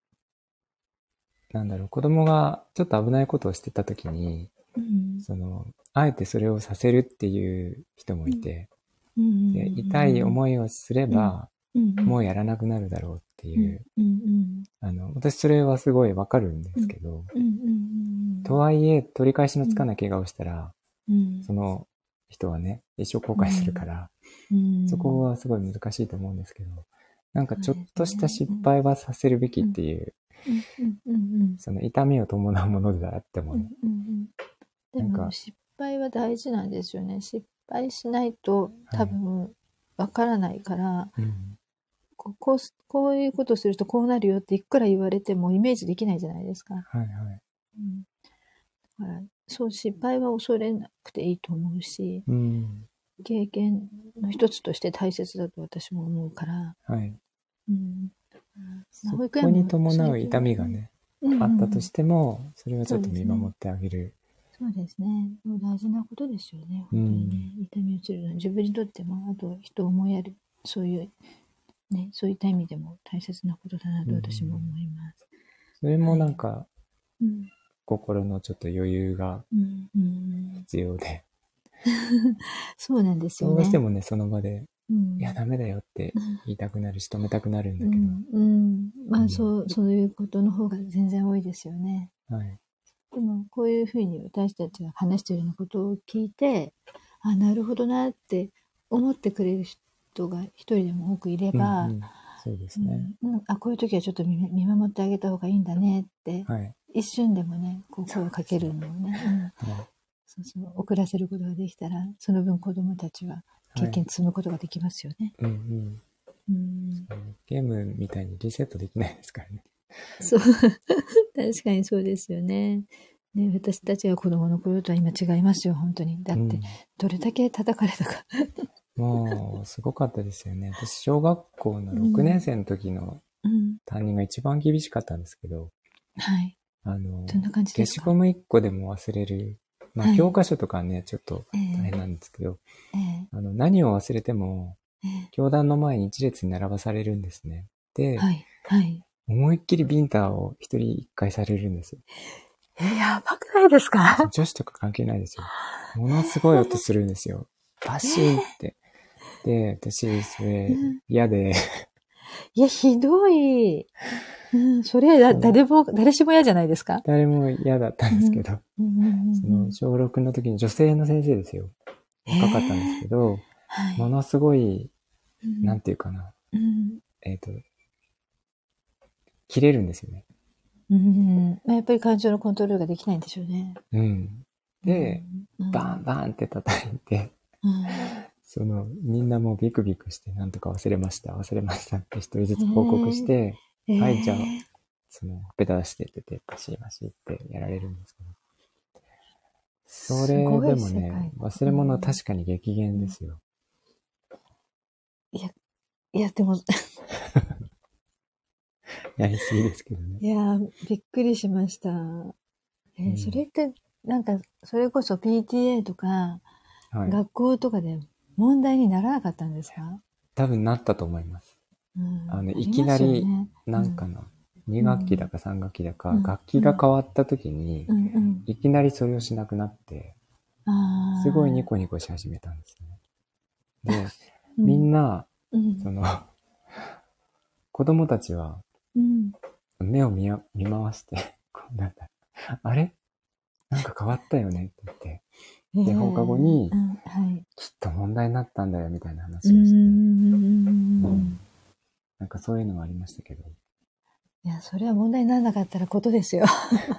なんだろう、子供がちょっと危ないことをしてたときに、うん、その、あえてそれをさせるっていう人もいて、うんうんうんうん、で痛い思いをすれば、うんうん、もうやらなくなるだろうっていう、うんうん、あの、私それはすごいわかるんですけど、うんうんうん、とはいえ、取り返しのつかない怪我をしたら、うん、その人はね、一生後悔するから、うん、そこはすごい難しいと思うんですけど、なんかちょっとした失敗はさせるべきっていう、その痛みを伴うものであってもね。 うんうんうん、でも失敗は大事なんですよね。失敗しないと多分わからないから、はいうん、こ, こ, うこういうことするとこうなるよっていくら言われてもイメージできないじゃないですか。はいはいうん、だからそう失敗は恐れなくていいと思うし、うん、経験の一つとして大切だと私も思うから、はいうん、 そこに伴う痛みがね、うん、あったとしても、それはちょっと見守ってあげる。 そうですね。そう大事なことですよね。本当にね。うん、痛みを知るのは自分にとっても、あと人を思いやる、そういう、ね、そういった意味でも大切なことだなと私も思います。うん、 それもなんか、はいうん、心のちょっと余裕が必要で。 そうなんですよね。 どうしてもね、その場で、うん、いや、ダメだよって言いたくなるし、止めたくなるんだけど。 うん。うん、まあ、うん、そう、そういうことの方が全然多いですよね。はい。でも、こういうふうに私たちが話しているようなことを聞いて、あ、なるほどなって思ってくれる人が一人でも多くいれば、うんうん、 そうですね、 うん。あ、こういう時はちょっと 見, 見守ってあげた方がいいんだねって、はい、一瞬でもね、こう声をかけるのをね、うんはい、そうそう遅らせることができたら、その分子どもたちは経験積むことができますよね。はい、うんうんうんゲームみたいにリセットできないですからね。 そう。確かにそうですよね。ね、私たちが子供の頃とは今違いますよ、本当に。だって、どれだけ叩かれたか。 うん、もう、すごかったですよね。私、小学校のろくねん生の時の担任が一番厳しかったんですけど、 うん、はい。 あの、 どんな感じですか？ 消しゴム一個でも忘れる。まあ、はい、教科書とかはね、ちょっと大変なんですけど、えー、あの何を忘れても、えー、教壇の前に一列に並ばされるんですね。で、はいはい、思いっきりビンタを一人一回されるんですよ。 えー、やばくないですか？ 女子とか関係ないですよ。ものすごい音するんですよ。バシーンって。で、私、それ、嫌で。 いや、ひどい。うん、それは誰も、誰しも嫌じゃないですか？ 誰も嫌だったんですけど。その、小ろくの時に女性の先生ですよ。若かったんですけど、はい、ものすごい、なんていうかな。うん、えっと、切れるんですよね。 うん、やっぱり感情のコントロールができないんでしょうね。 うん。で、うん、バーンバーンって叩いて、うん、その、みんなもうビクビクして、なんとか忘れました、忘れましたって一人ずつ報告して、えー、はい、じゃあ、その、ベタ出してって言って、パシーパシーってやられるんですけど。それでもね、忘れ物は確かに激減ですよ。 いや、いや、でも、 やりすぎですけどね。 いや、びっくりしました。えーうん、それって、なんか、それこそ ピーティーエー とか、はい、学校とかで問題にならなかったんですか？ 多分なったと思います。うん、あの、いきなり、なんかの、うん、に学期だかさん学期だか、うん、楽器が変わった時に、うんうん、いきなりそれをしなくなって、すごいニコニコし始めたんですね。で、みんな、うん、その、子供たちは、目を 見, 見回して、なんだあれなんか変わったよねって言って、で、放課後に、うんはい、きっと問題になったんだよみたいな話をして、うんうん、なんかそういうのがありましたけど。 いや、それは問題にならなかったらことですよ。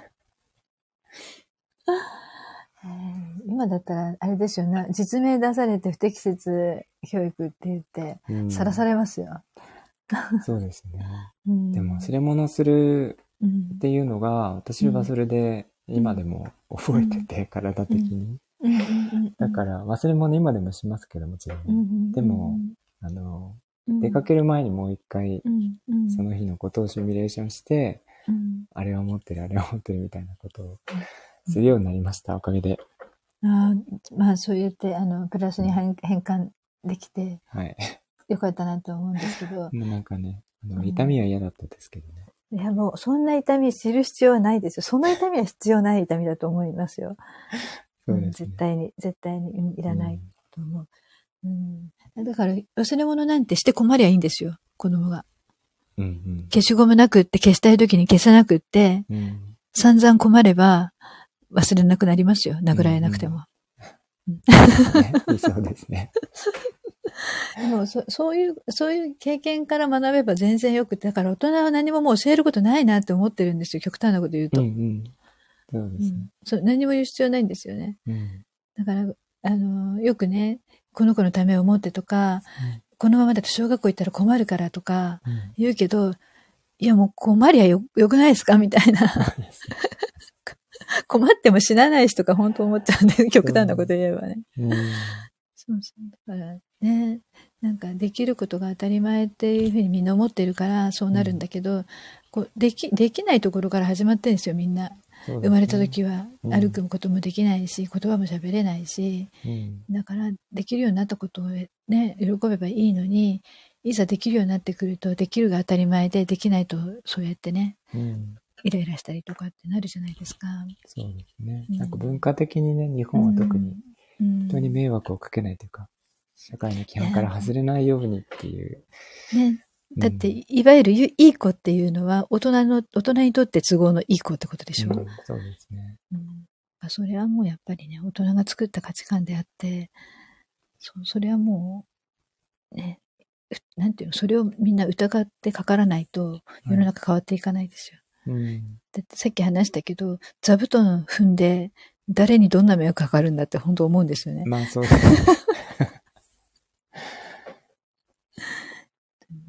えー、今だったら、あれですよね、実名出されて不適切教育って言って、さらされますよ。 うん、そうですね。うん、でも忘れ物するっていうのが、私はそれで今でも覚えてて、うん、体的に。だから忘れ物今でもしますけどもちろん、ね。うん、でも、あの、出かける前にもう一回、その日のことをシミュレーションして、うん、あれを持ってる、あれを持ってるみたいなことをするようになりました、おかげで。 あまあ、そう言って、あの、プラスに変換できて、はい。よかったなと思うんですけど。もうなんかね、あの、痛みは嫌だったですけどね。 いや、もう、そんな痛み知る必要はないですよ。その痛みは必要ない痛みだと思いますよ。そうですね、うん、絶対に、絶対にいらないと思う。うんうん、だから、忘れ物なんてして困りゃいいんですよ、子供が。うんうん、消しゴムなくって消したい時に消せなくって、うん、散々困れば忘れなくなりますよ、殴られなくても。 うんうん、そうですね。 でもそ、そういう、そういう経験から学べば全然よくて、だから大人は何ももう教えることないなって思ってるんですよ、極端なこと言うと。うんうん、そうですね、うん。そう、何も言う必要ないんですよね。うん、だから、あの、よくね、この子のためを思ってとか、うん、このままだと小学校行ったら困るからとか言うけど、うん、いやもう困りゃよ、よくないですかみたいな。困っても死なないしとか本当思っちゃうんで、極端なこと言えばね。うん、そうそう。だからね、なんかできることが当たり前っていうふうにみんな思ってるからそうなるんだけど、うん、こうでき、できないところから始まってるんですよ、みんな。ね、生まれた時は歩くこともできないし、うん、言葉も喋れないし、うん、だからできるようになったことをね、喜べばいいのに、いざできるようになってくると、できるが当たり前で、できないとそうやってね、うん、イライラしたりとかってなるじゃないですか。 そうですね。うん、なんか文化的にね、日本は特に人に迷惑をかけないというか、社会の規範から外れないようにっていう。 ね。だって、いわゆるいい子っていうのは、大人の、大人にとって都合のいい子ってことでしょ、うん、 そうですね。 うん。それはもうやっぱりね、大人が作った価値観であって、そ, それはもう、ね、なんていうの、それをみんな疑ってかからないと、世の中変わっていかないですよ。はい、うん、だってさっき話したけど、座布団踏んで、誰にどんな迷惑かかるんだって本当思うんですよね。 まあそうですね。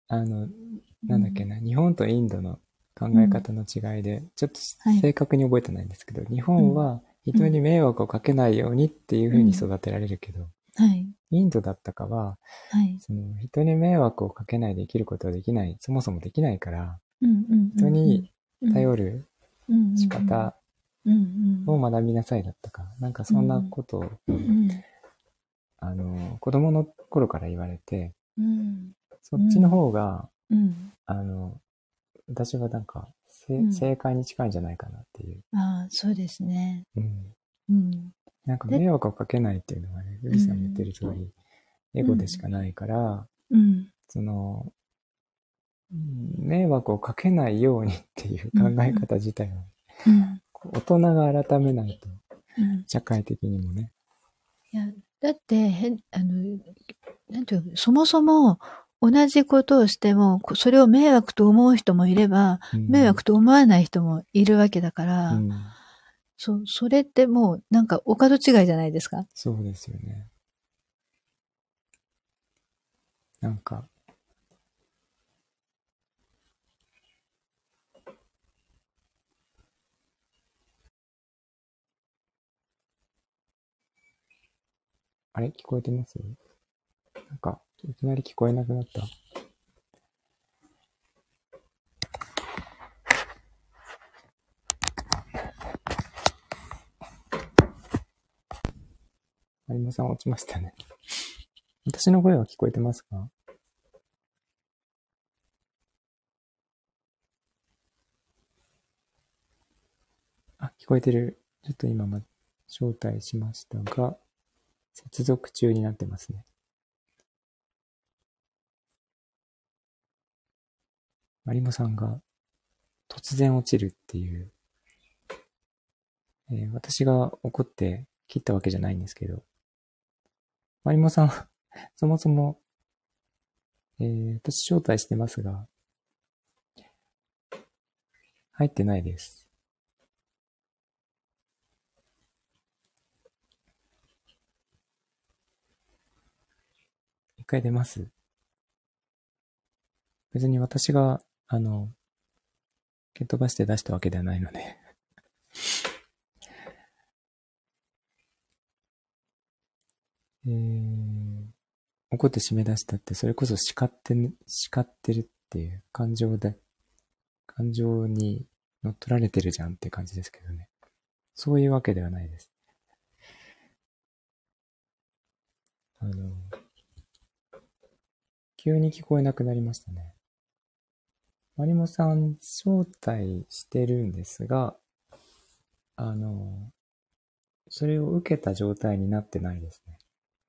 あの、なんだっけな、うん、日本とインドの考え方の違いで、うん、ちょっと正確に覚えてないんですけど、はい、日本は人に迷惑をかけないようにっていう風に育てられるけど、 うん、はい、 インドだったかは、はい、その人に迷惑をかけないで生きることはできない、そもそもできないから、うんうんうんうん、人に頼る仕方を学びなさいだったか、なんかそんなことを、うんうん、あの子供の頃から言われて、うん、そっちの方が、うん、あの私はなんか、うん、正解に近いんじゃないかなっていう。 ああ、そうですね。 うんうん、なんか迷惑をかけないっていうのはね、ルビさん言ってる通り、うん、エゴでしかないから、うん、その、迷惑をかけないようにっていう考え方自体は、うん、大人が改めないと、社会的にもね。 いや、だって、へあの、なんていうの、そもそも同じことをしても、それを迷惑と思う人もいれば、うん、迷惑と思わない人もいるわけだから、うん、そ、それってもうなんかお門違いじゃないですか。 そうですよね。なんか、あれ聞こえてます？なんか、いきなり聞こえなくなった。有馬さん落ちましたね。私の声は聞こえてますか？あ、聞こえてる。ちょっと今、ま、招待しましたが、接続中になってますね。有馬さんが突然落ちるっていう、えー、私が怒って切ったわけじゃないんですけど、有馬さん、そもそも、えー、私招待してますが、入ってないです。一回出ます。別に私が、あの、蹴飛ばして出したわけではないので。えー、怒って締め出したって、それこそ叱って、叱ってるっていう感情で、感情に乗っ取られてるじゃんって感じですけどね。そういうわけではないです。あの、急に聞こえなくなりましたね。有馬さん、招待してるんですが、あの、それを受けた状態になってないですね。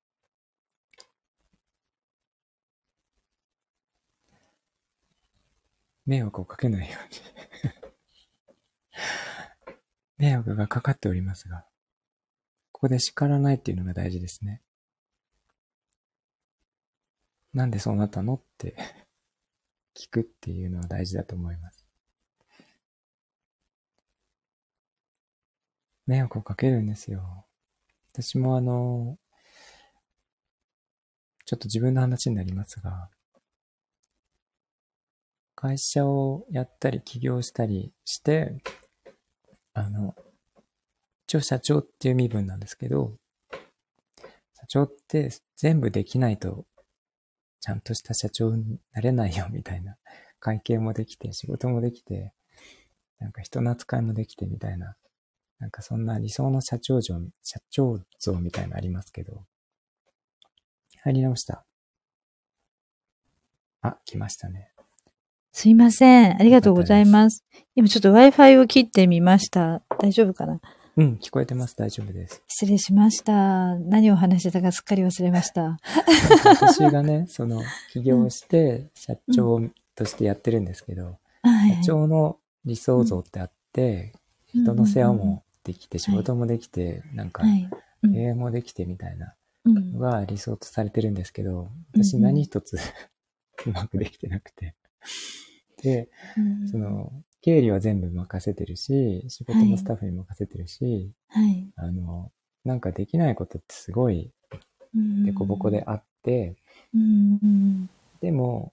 迷惑をかけないように。迷惑がかかっておりますが、ここで叱らないっていうのが大事ですね。なんでそうなったのって聞くっていうのは大事だと思います。迷惑をかけるんですよ。私もあの、ちょっと自分の話になりますが、会社をやったり起業したりして、あの、一応社長っていう身分なんですけど、社長って全部できないとちゃんとした社長になれないよみたいな、会計もできて仕事もできて、なんか人の扱いもできてみたいな、なんかそんな理想の社長像、社長像みたいなのありますけど、入り直した。あ、来ましたね。 すいません。ありがとうございます。今ちょっと Wi-Fi を切ってみました。大丈夫かな？ うん、聞こえてます。大丈夫です。 失礼しました。何を話してたかすっかり忘れました。 私がね、その、起業して社長としてやってるんですけど、うん、社長の理想像ってあって、うん、人の世話もできて、仕事もできて、はい、なんか、経営もできてみたいなのが理想とされてるんですけど、うん、私何一つうまくできてなくて。で、うん、その、経理は全部任せてるし、仕事もスタッフに任せてるし、はい、あの、なんかできないことってすごい、デコボコであって、うん、でも、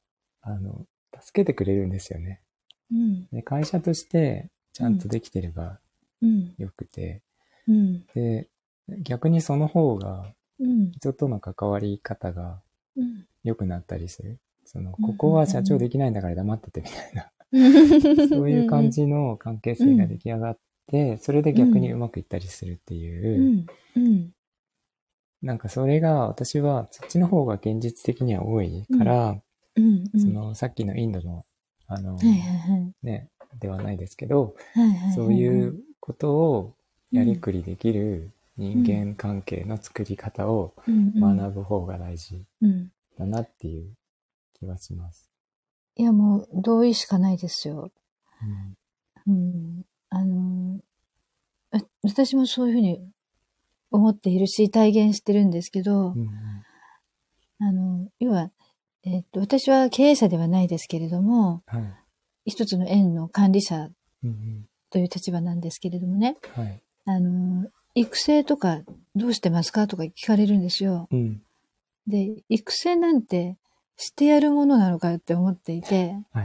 あの、助けてくれるんですよね。うん、で会社としてちゃんとできてればよくて、うん、で、逆にその方が、人との関わり方が良くなったりする。その、ここは社長できないんだから黙っててみたいな。そういう感じの関係性が出来上がって、それで逆にうまくいったりするっていう、なんかそれが私はそっちの方が現実的には多いから、そのさっきのインドの、あの、ね、ではないですけど、そういうことをやりくりできる人間関係の作り方を学ぶ方が大事だなっていう気はします。 いや、もう同意しかないですよ。うん。うん、あの、私もそういうふうに思っているし、体現してるんですけど、うんうん、あの、要は、えっと、私は経営者ではないですけれども、はい、一つの園の管理者という立場なんですけれどもね、はい、あの、育成とかどうしてますかとか聞かれるんですよ。うん、で、育成なんてしてやるものなのかって思っていて、はい、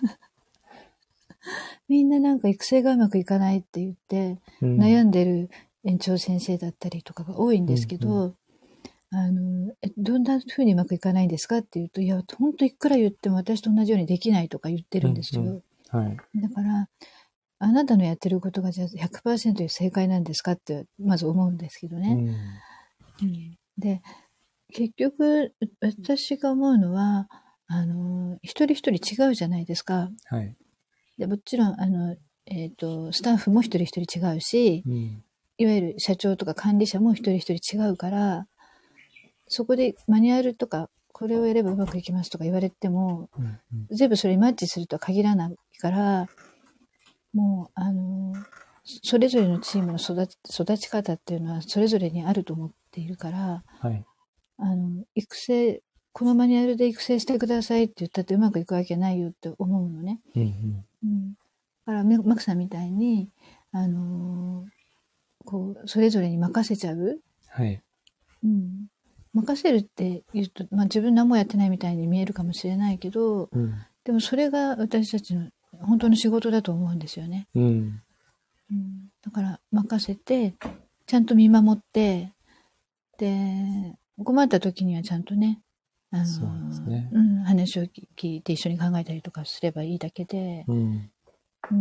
みんななんか育成がうまくいかないって言って、うん、悩んでる園長先生だったりとかが多いんですけど、うんうん、あの、どんな風にうまくいかないんですかって言うと、いや、ほんといくら言っても私と同じようにできないとか言ってるんですよ。うんうん、はい、だから、あなたのやってることがじゃあ ひゃくパーセント 正解なんですかってまず思うんですけどね。うんうん、で、結局、私が思うのは、あの、一人一人違うじゃないですか。はい。でもちろん、あの、えっと、スタッフも一人一人違うし、うん、いわゆる社長とか管理者も一人一人違うから、そこでマニュアルとか、これをやればうまくいきますとか言われても、うんうん、全部それにマッチするとは限らないから、もう、あの、それぞれのチームの育ち、育ち方っていうのはそれぞれにあると思っているから、はい、あの、育成、このマニュアルで育成してくださいって言ったってうまくいくわけないよって思うのね。うんうんうん、だから、マクさんみたいに、あの、こう、それぞれに任せちゃう。はい。うん。任せるって言うと、まあ自分何もやってないみたいに見えるかもしれないけど、うん、でもそれが私たちの本当の仕事だと思うんですよね。うんうん、だから任せて、ちゃんと見守って、で、困った時にはちゃんとね、あの、そうですね。うん、話を聞いて一緒に考えたりとかすればいいだけで、うんうん、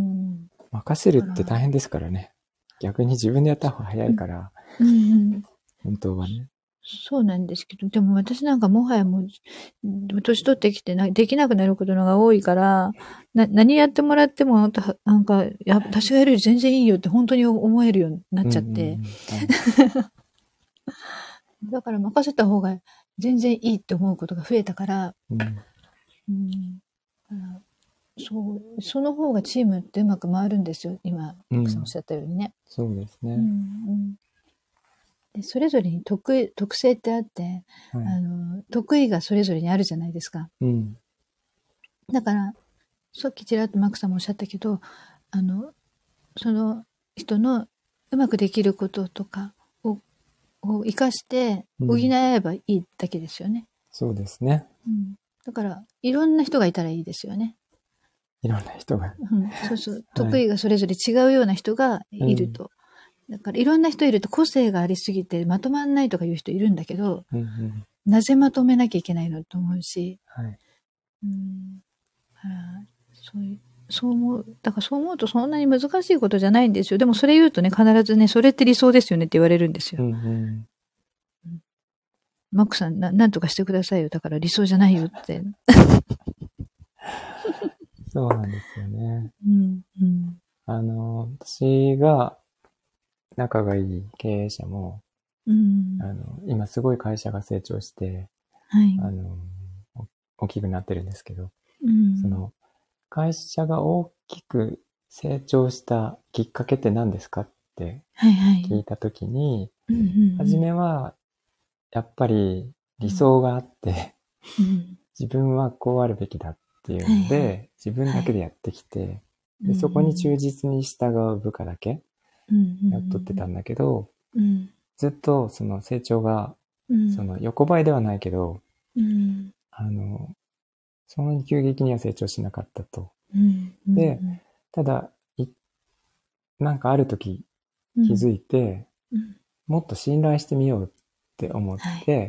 任せるって大変ですからね。逆に自分でやった方が早いから、うんうん、本当はね。 そうなんですけど、でも私なんかもはやもう、年取ってきてな、できなくなることのが多いから、な、何やってもらっても、なんか、や、私がやるより全然いいよって本当に思えるようになっちゃって。だから任せた方が全然いいって思うことが増えたから、うんうん、そう、その方がチームってうまく回るんですよ、今、奥さんおっしゃったようにね。 そうですね。うんうんでそれぞれに得特性ってあって、はい、あの得意がそれぞれにあるじゃないですか。うん、だからさっきちらっとマックさんもおっしゃったけど、あのその人のうまくできることとかをを生かして補えばいいだけですよね。 うん、そうですね、 うん。だからいろんな人がいたらいいですよね。 いろんな人が。 うん、そうそう。得意がそれぞれ違うような人がいると。うん、だからいろんな人いると個性がありすぎてまとまんないとかいう人いるんだけど、うんうん、なぜまとめなきゃいけないのと思うし、はい、うん、だからそういう、そう思う、だからそう思うとそんなに難しいことじゃないんですよ。でもそれ言うとね、必ずね、それって理想ですよねって言われるんですよ。うんうんうん、マックさんな、なんとかしてくださいよ。だから理想じゃないよって。 そうなんですよね。うんうん、あの、私が仲がいい経営者も、うん、あの今すごい会社が成長して、はい、あの大きくなってるんですけど、うん、その会社が大きく成長したきっかけって何ですかって聞いたときに、はいはい、初めはやっぱり理想があって、うん、自分はこうあるべきだっていうので、はいはい、自分だけでやってきて、はい、でそこに忠実に従う部下だけやっとってたんだけど、うん、ずっとその成長が、うん、その横ばいではないけど、うん、あのそんなに急激には成長しなかったと。 うんうん、 で、ただ、なんかある時気づいて、うんうん、もっと信頼してみようって思って、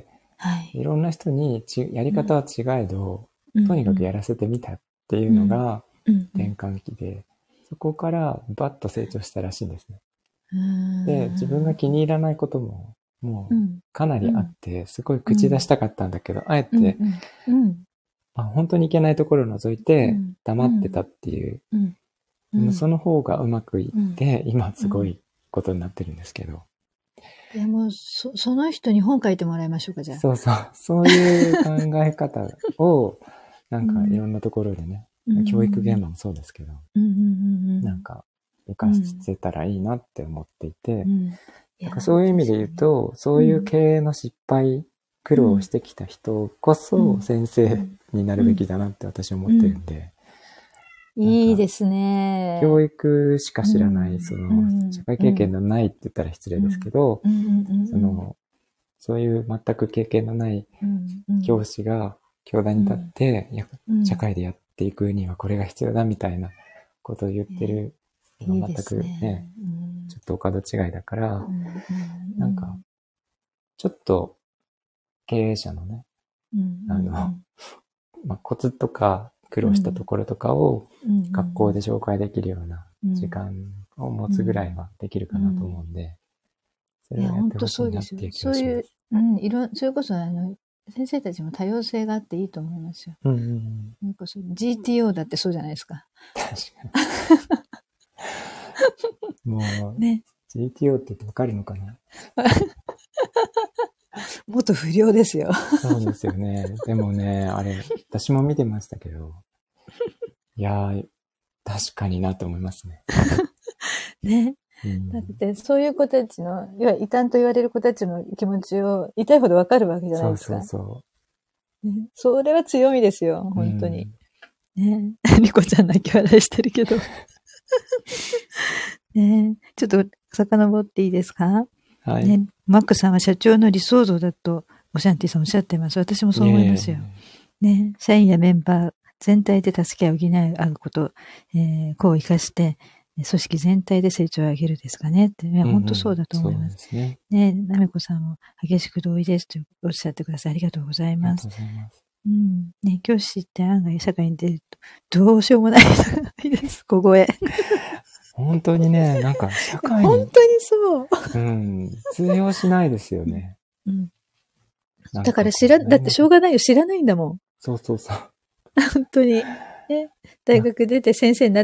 はいはい、いろんな人にちやり方は違えど、うん、とにかくやらせてみたっていうのが転換期で、うんうん、そこからバッと成長したらしいんですね。で、自分が気に入らないことももうかなりあって、すごい口出したかったんだけど、うん、あえて、うんうんまあ、本当にいけないところを除いて黙ってたっていう、うんうん、でもその方がうまくいって、うん、今すごいことになってるんですけど。 いやもうそ、その人に本書いてもらいましょうか、じゃあ。 そうそう。そういう考え方を、なんかいろんなところでね、うん、教育現場もそうですけど、うんうんうん、なんか活かせたらいいなって思っていて、うん、なんかそういう意味で言うと、そういう経営の失敗、苦労してきた人こそ先生になるべきだなって私は思ってるんで、 いいですね。 教育しか知らない、うん、その、社会経験のないって言ったら失礼ですけど、その、そういう全く経験のない教師が教壇に立って、うん、いや、社会でやっていくにはこれが必要だみたいなことを言ってるのが全くね、いいねうん、ちょっとお門違いだから、うん、なんか、ちょっと経営者のね、うん、あの、まあ、コツとか、苦労したところとかを学校で紹介できるような時間を持つぐらいはできるかなと思うんで、それをやってほしいなっていう気がします。 そういう、うん、いろ、それこそあの、先生たちも多様性があっていいと思いますよ。うんうんうん。なんかそう ジーティーオー だってそうじゃないですか。 確かに。もう、ね、ジーティーオー ってわかるのかな元不良ですよ。 そうですよね。でもね、あれ、私も見てましたけど、いやー、確かになと思いますね。 ね。うん、だって、そういう子たちの、いわ異端と言われる子たちの気持ちを痛いほどわかるわけじゃないですか。そうそうそう。ね、それは強みですよ、本当に。うん、ね。リコちゃん泣き笑いしてるけど。ね、ちょっと遡っていいですか？はい。ね、マックさんは社長の理想像だと、オシャンティさんおっしゃってます。私もそう思いますよ。ね、社員やメンバー全体で助け合う、補い合うこと、えー、こう生かして、組織全体で成長を上げるですかねって。いや、本当そうだと思います。うんうん、ね。ね、なめこさんも激しく同意ですとおっしゃってください。ありがとうございます。ありがとうございます。うん。ね、教師って案外社会に出ると、どうしようもない人がいいです。小声。 本当にね、なんか社会に。 本当にそう。 うん。通用しないですよね。うん。 だから知ら、だってしょうがないよ。知らないんだもん。 そうそうそう。 本当に。ね。大学出て先生になって、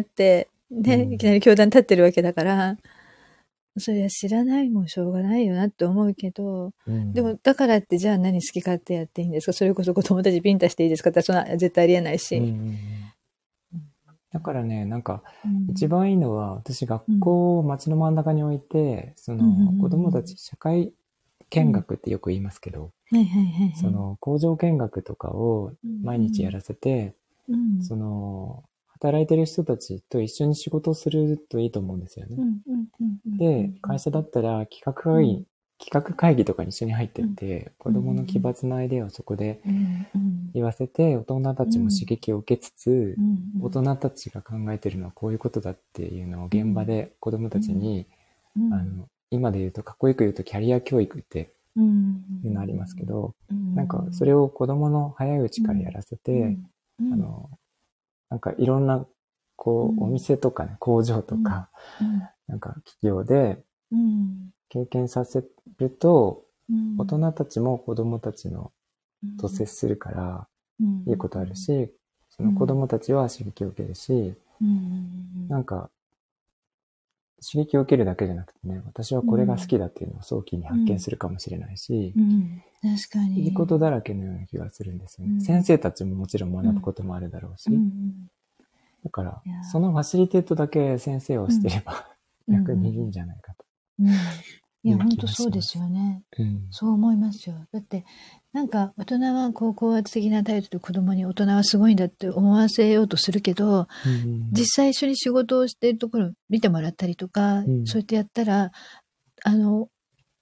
ね、うん、いきなり教壇立ってるわけだから、それは知らないもんしょうがないよなって思うけど、うん、でもだからってじゃあ何好き勝手やっていいんですか？それこそ子供たちビンタしていいですかってそんな絶対ありえないし。うんうんだからね、なんか、一番いいのは、私学校を街の真ん中に置いて、その、子供たち社会見学ってよく言いますけど、その、工場見学とかを毎日やらせて、その、働いてる人たちと一緒に仕事をするといいと思うんですよね。で、会社だったら企画会議、企画会議とかに一緒に入ってって、子供の奇抜なアイデアをそこで言わせて、大人たちも刺激を受けつつ、大人たちが考えてるのはこういうことだっていうのを現場で子供たちに、あの今で言うとかっこよく言うとキャリア教育っていうのありますけど、なんかそれを子供の早いうちからやらせて、あのなんかいろんなこうお店とかね、工場とか、なんか企業で経験させると、大人たちも子供たちのと接するからいいことあるし、その子供たちは刺激を受けるし、なんか刺激を受けるだけじゃなくてね、私はこれが好きだっていうのを早期に発見するかもしれないし、 確かにいいことだらけのような気がするんですよね。先生たちももちろん学ぶこともあるだろうし、だからそのファシリテートだけ先生をしてれば逆にいいんじゃないかと。 いや、本当そうですよね、うん。そう思いますよ。だって、なんか、大人はこう高圧的な態度で子供に大人はすごいんだって思わせようとするけど、うん、実際一緒に仕事をしているところを見てもらったりとか、うん、そうやってやったら、あの、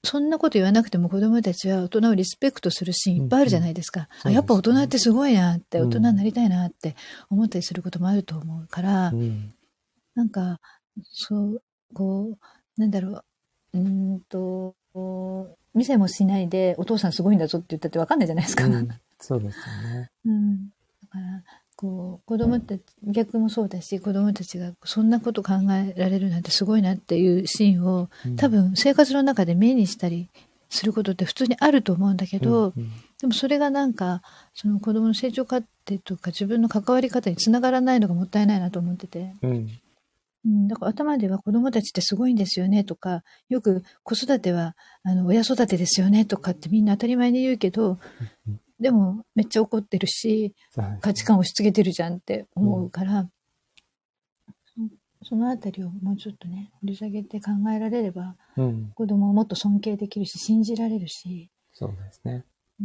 そんなこと言わなくても子供たちは大人をリスペクトするシーンいっぱいあるじゃないですか。うんうん、あ、やっぱ大人ってすごいなって、大人になりたいなって思ったりすることもあると思うから、うん、なんか、そう、こう、なんだろう、うーんと、見せもしないでお父さんすごいんだぞって言ったって分かんないじゃないですか。うん、 そうですよね。 うん。だから、こう、子供たち、逆もそうだし、子供たちがそんなこと考えられるなんてすごいなっていうシーンを、うん、多分生活の中で目にしたりすることって普通にあると思うんだけど、うんうん、でもそれがなんか、その子供の成長過程とか自分の関わり方につながらないのがもったいないなと思ってて。うんうん、だから頭では子供たちってすごいんですよねとか、よく子育てはあの親育てですよねとかってみんな当たり前に言うけど、でもめっちゃ怒ってるし、価値観を押し付けてるじゃんって思うから、うん、そのあたりをもうちょっとね、掘り下げて考えられれば、うん、子供をもっと尊敬できるし、信じられるし。 そうですね。 うん、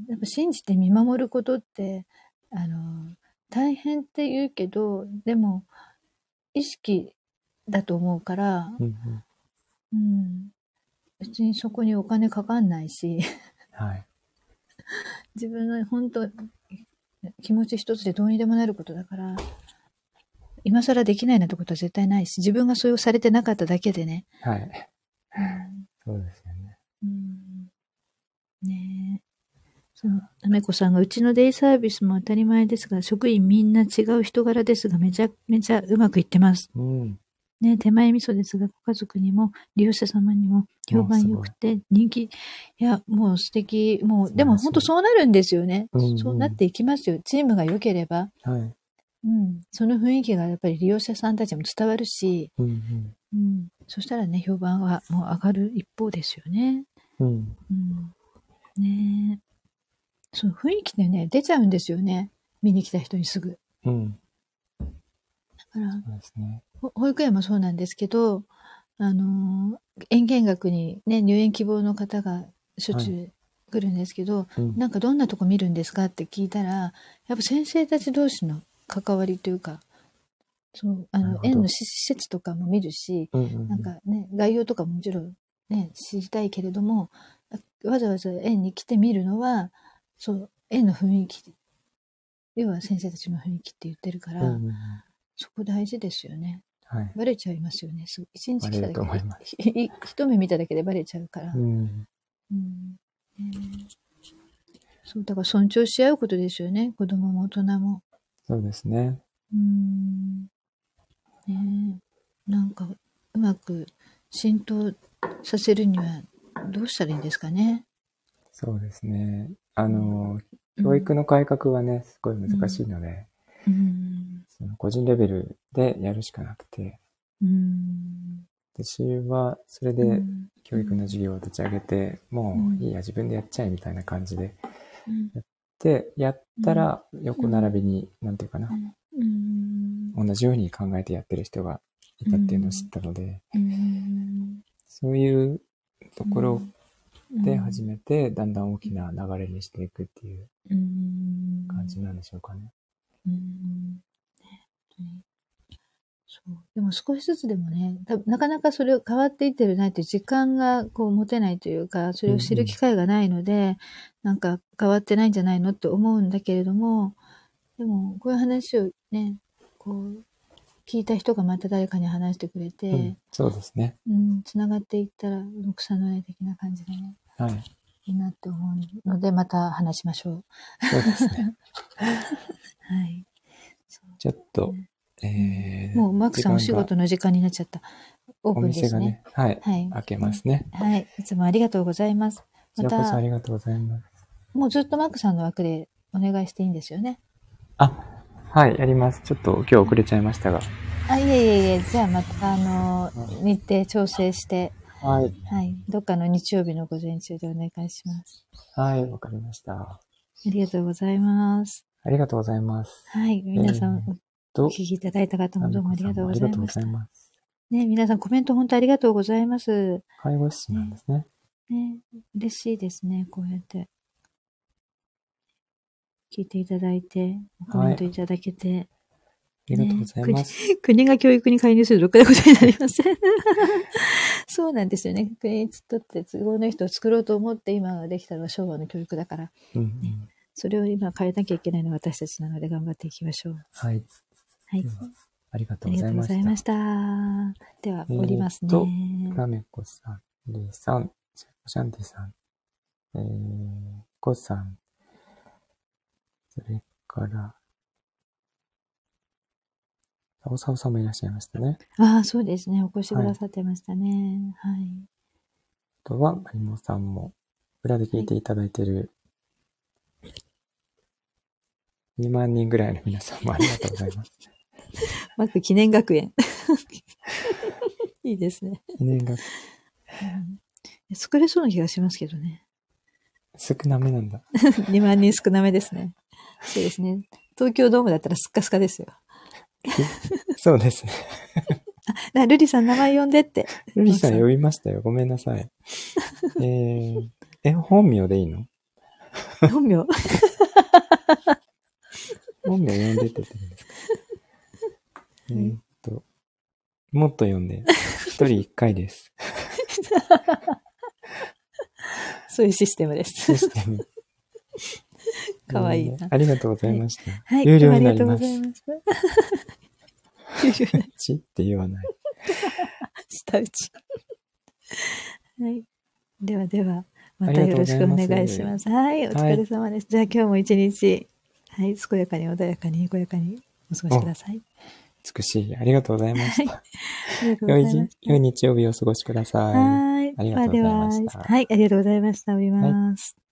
やっぱ信じて見守ることって、あの、大変って言うけど、でも、意識だと思うから、うんうんうん、別にそこにお金かかんないし、はい、自分の本当気持ち一つでどうにでもなることだから、今更できないなんてことは絶対ないし、自分がそれをされてなかっただけでね。はい。うん、 そうですよね。 うん、ねえ。その、なめこさんが、うちのデイサービスも当たり前ですが、職員みんな違う人柄ですが、めちゃめちゃうまくいってます。うん、ね、手前味噌ですが、ご家族にも、利用者様にも評判良くて、人気、いや、もう素敵、もう、でも本当そうなるんですよね。うんうん、そうなっていきますよ。チームが良ければ。はい。うん。その雰囲気がやっぱり利用者さんたちも伝わるし、うんうんうん、そしたらね、評判はもう上がる一方ですよね。うん。うん、ねえ。その雰囲気でね、出ちゃうんですよね。見に来た人にすぐ。うん。だから、そうですね、保育園もそうなんですけど、あのー、園芸学にね、入園希望の方がしょっちゅう来るんですけど、はい、うん、なんかどんなとこ見るんですかって聞いたら、やっぱ先生たち同士の関わりというか、そう、あの、園の施設とかも見るし、うんうんうん、なんかね、概要とかももちろんね、知りたいけれども、わざわざ園に来てみるのは、そう、園の雰囲気、要は先生たちの雰囲気って言ってるから、うんうんうん、そこ大事ですよね。はい、バレちゃいますよね。一日来ただけで、一目見ただけでバレちゃうから。うんうんね、そう、だから尊重し合うことですよね。子供も大人も。 そうですね。うんね、なんかうまく浸透させるにはどうしたらいいんですかね。 そうですね。あの、うん、教育の改革はね、すごい難しいので、うん、その個人レベルでやるしかなくて、うん、私はそれで教育の授業を立ち上げて、うん、もういいや、自分でやっちゃえみたいな感じでやって、やったら横並びに、うん、なんていうかな、うん、同じように考えてやってる人がいたっていうのを知ったので、うん、そういうところで始めて、だんだん大きな流れにしていくっていう感じなんでしょうかね。うん、そうでも少しずつでもね、なかなかそれを変わっていってるないという時間がこう持てないというか、それを知る機会がないので、うんうん、なんか変わってないんじゃないのって思うんだけれども、でもこういう話をね、こう聞いた人がまた誰かに話してくれて、うん、そうですね。 うん、つながっていったら草の根的な感じでね、はい、いいなって思うので、また話しましょう。 そうですね。 はい。 ちょっと、えー、 もうマークさんお仕事の時間になっちゃった。オープンですね。お店がね、 はい、はい、開けますね。 はい。いつもありがとうございます。 また、こちらこそありがとうございます。 もうずっとマークさんの枠でお願いしていいんですよね。 あ、はい、やります。ちょっと今日遅れちゃいましたが。 あ、いえいえいえ、じゃあまた、あの、日程調整して、 はい。 はい。どっかの日曜日の午前中でお願いします。 はい、わかりました。ありがとうございます。 ありがとうございます。 はい。皆さん、えー、お聞きいただいた方もどうもありがとうございました。ありがとうございます。ね、皆さんコメント本当ありがとうございます。 介護士なんですね。 ね、ね、嬉しいですね、こうやって。聞いていただいて、コメントいただけて。はい、 りがとうございます。 ね、国, 国が教育に介入するろくなことになりません。そうなんですよね。国にとって都合のいい人を作ろうと思って今できたのは昭和の教育だから、 うんうん、 ね。それを今変えなきゃいけないのは私たちなので頑張っていきましょう。 はい。 はい。 ありがとうございました。ありがとうございました。 では、降りますね。 えー、と、ラメコさん、リーさん、シャンティさん、えー、コさん、それから、サオサオさんもいらっしゃいましたね。 ああ、そうですね。お越しくださってましたね。はい。はい、 あとは、マリモさんも、裏で聞いていただいている、はい、にまんにんぐらいの皆さんもありがとうございます。 マック記念学園。いいですね。 記念学園、うん。作れそうな気がしますけどね。 少なめなんだ。 にまんにん少なめですね。そうですね。東京ドームだったらスッカスカですよ。 そうですね。 あ、ルリさん名前呼んでって。 ルリさん呼びましたよ。ごめんなさい。えー、え、本名でいいの？ 本名本名呼んでって言ってるんですか？えーっと、もっと呼んで。一人一回です。 そういうシステムです。 システム。 かわいいな、 えー。ありがとうございました。 はい。 有料になります。 ありがとうございました。有料ちって言わない。 下打ち。はい。ではでは、またよろしくお願いします。はい。お疲れ様です。はい、じゃあ今日も一日、はい。健やかに穏やかに、健やかにお過ごしください。 美しい。ありがとうございました。 はい、ありがとうございました。 良い日曜日をお過ごしください。 はい。 ありがとうございました。 はい。ありがとうございました。おります。はい。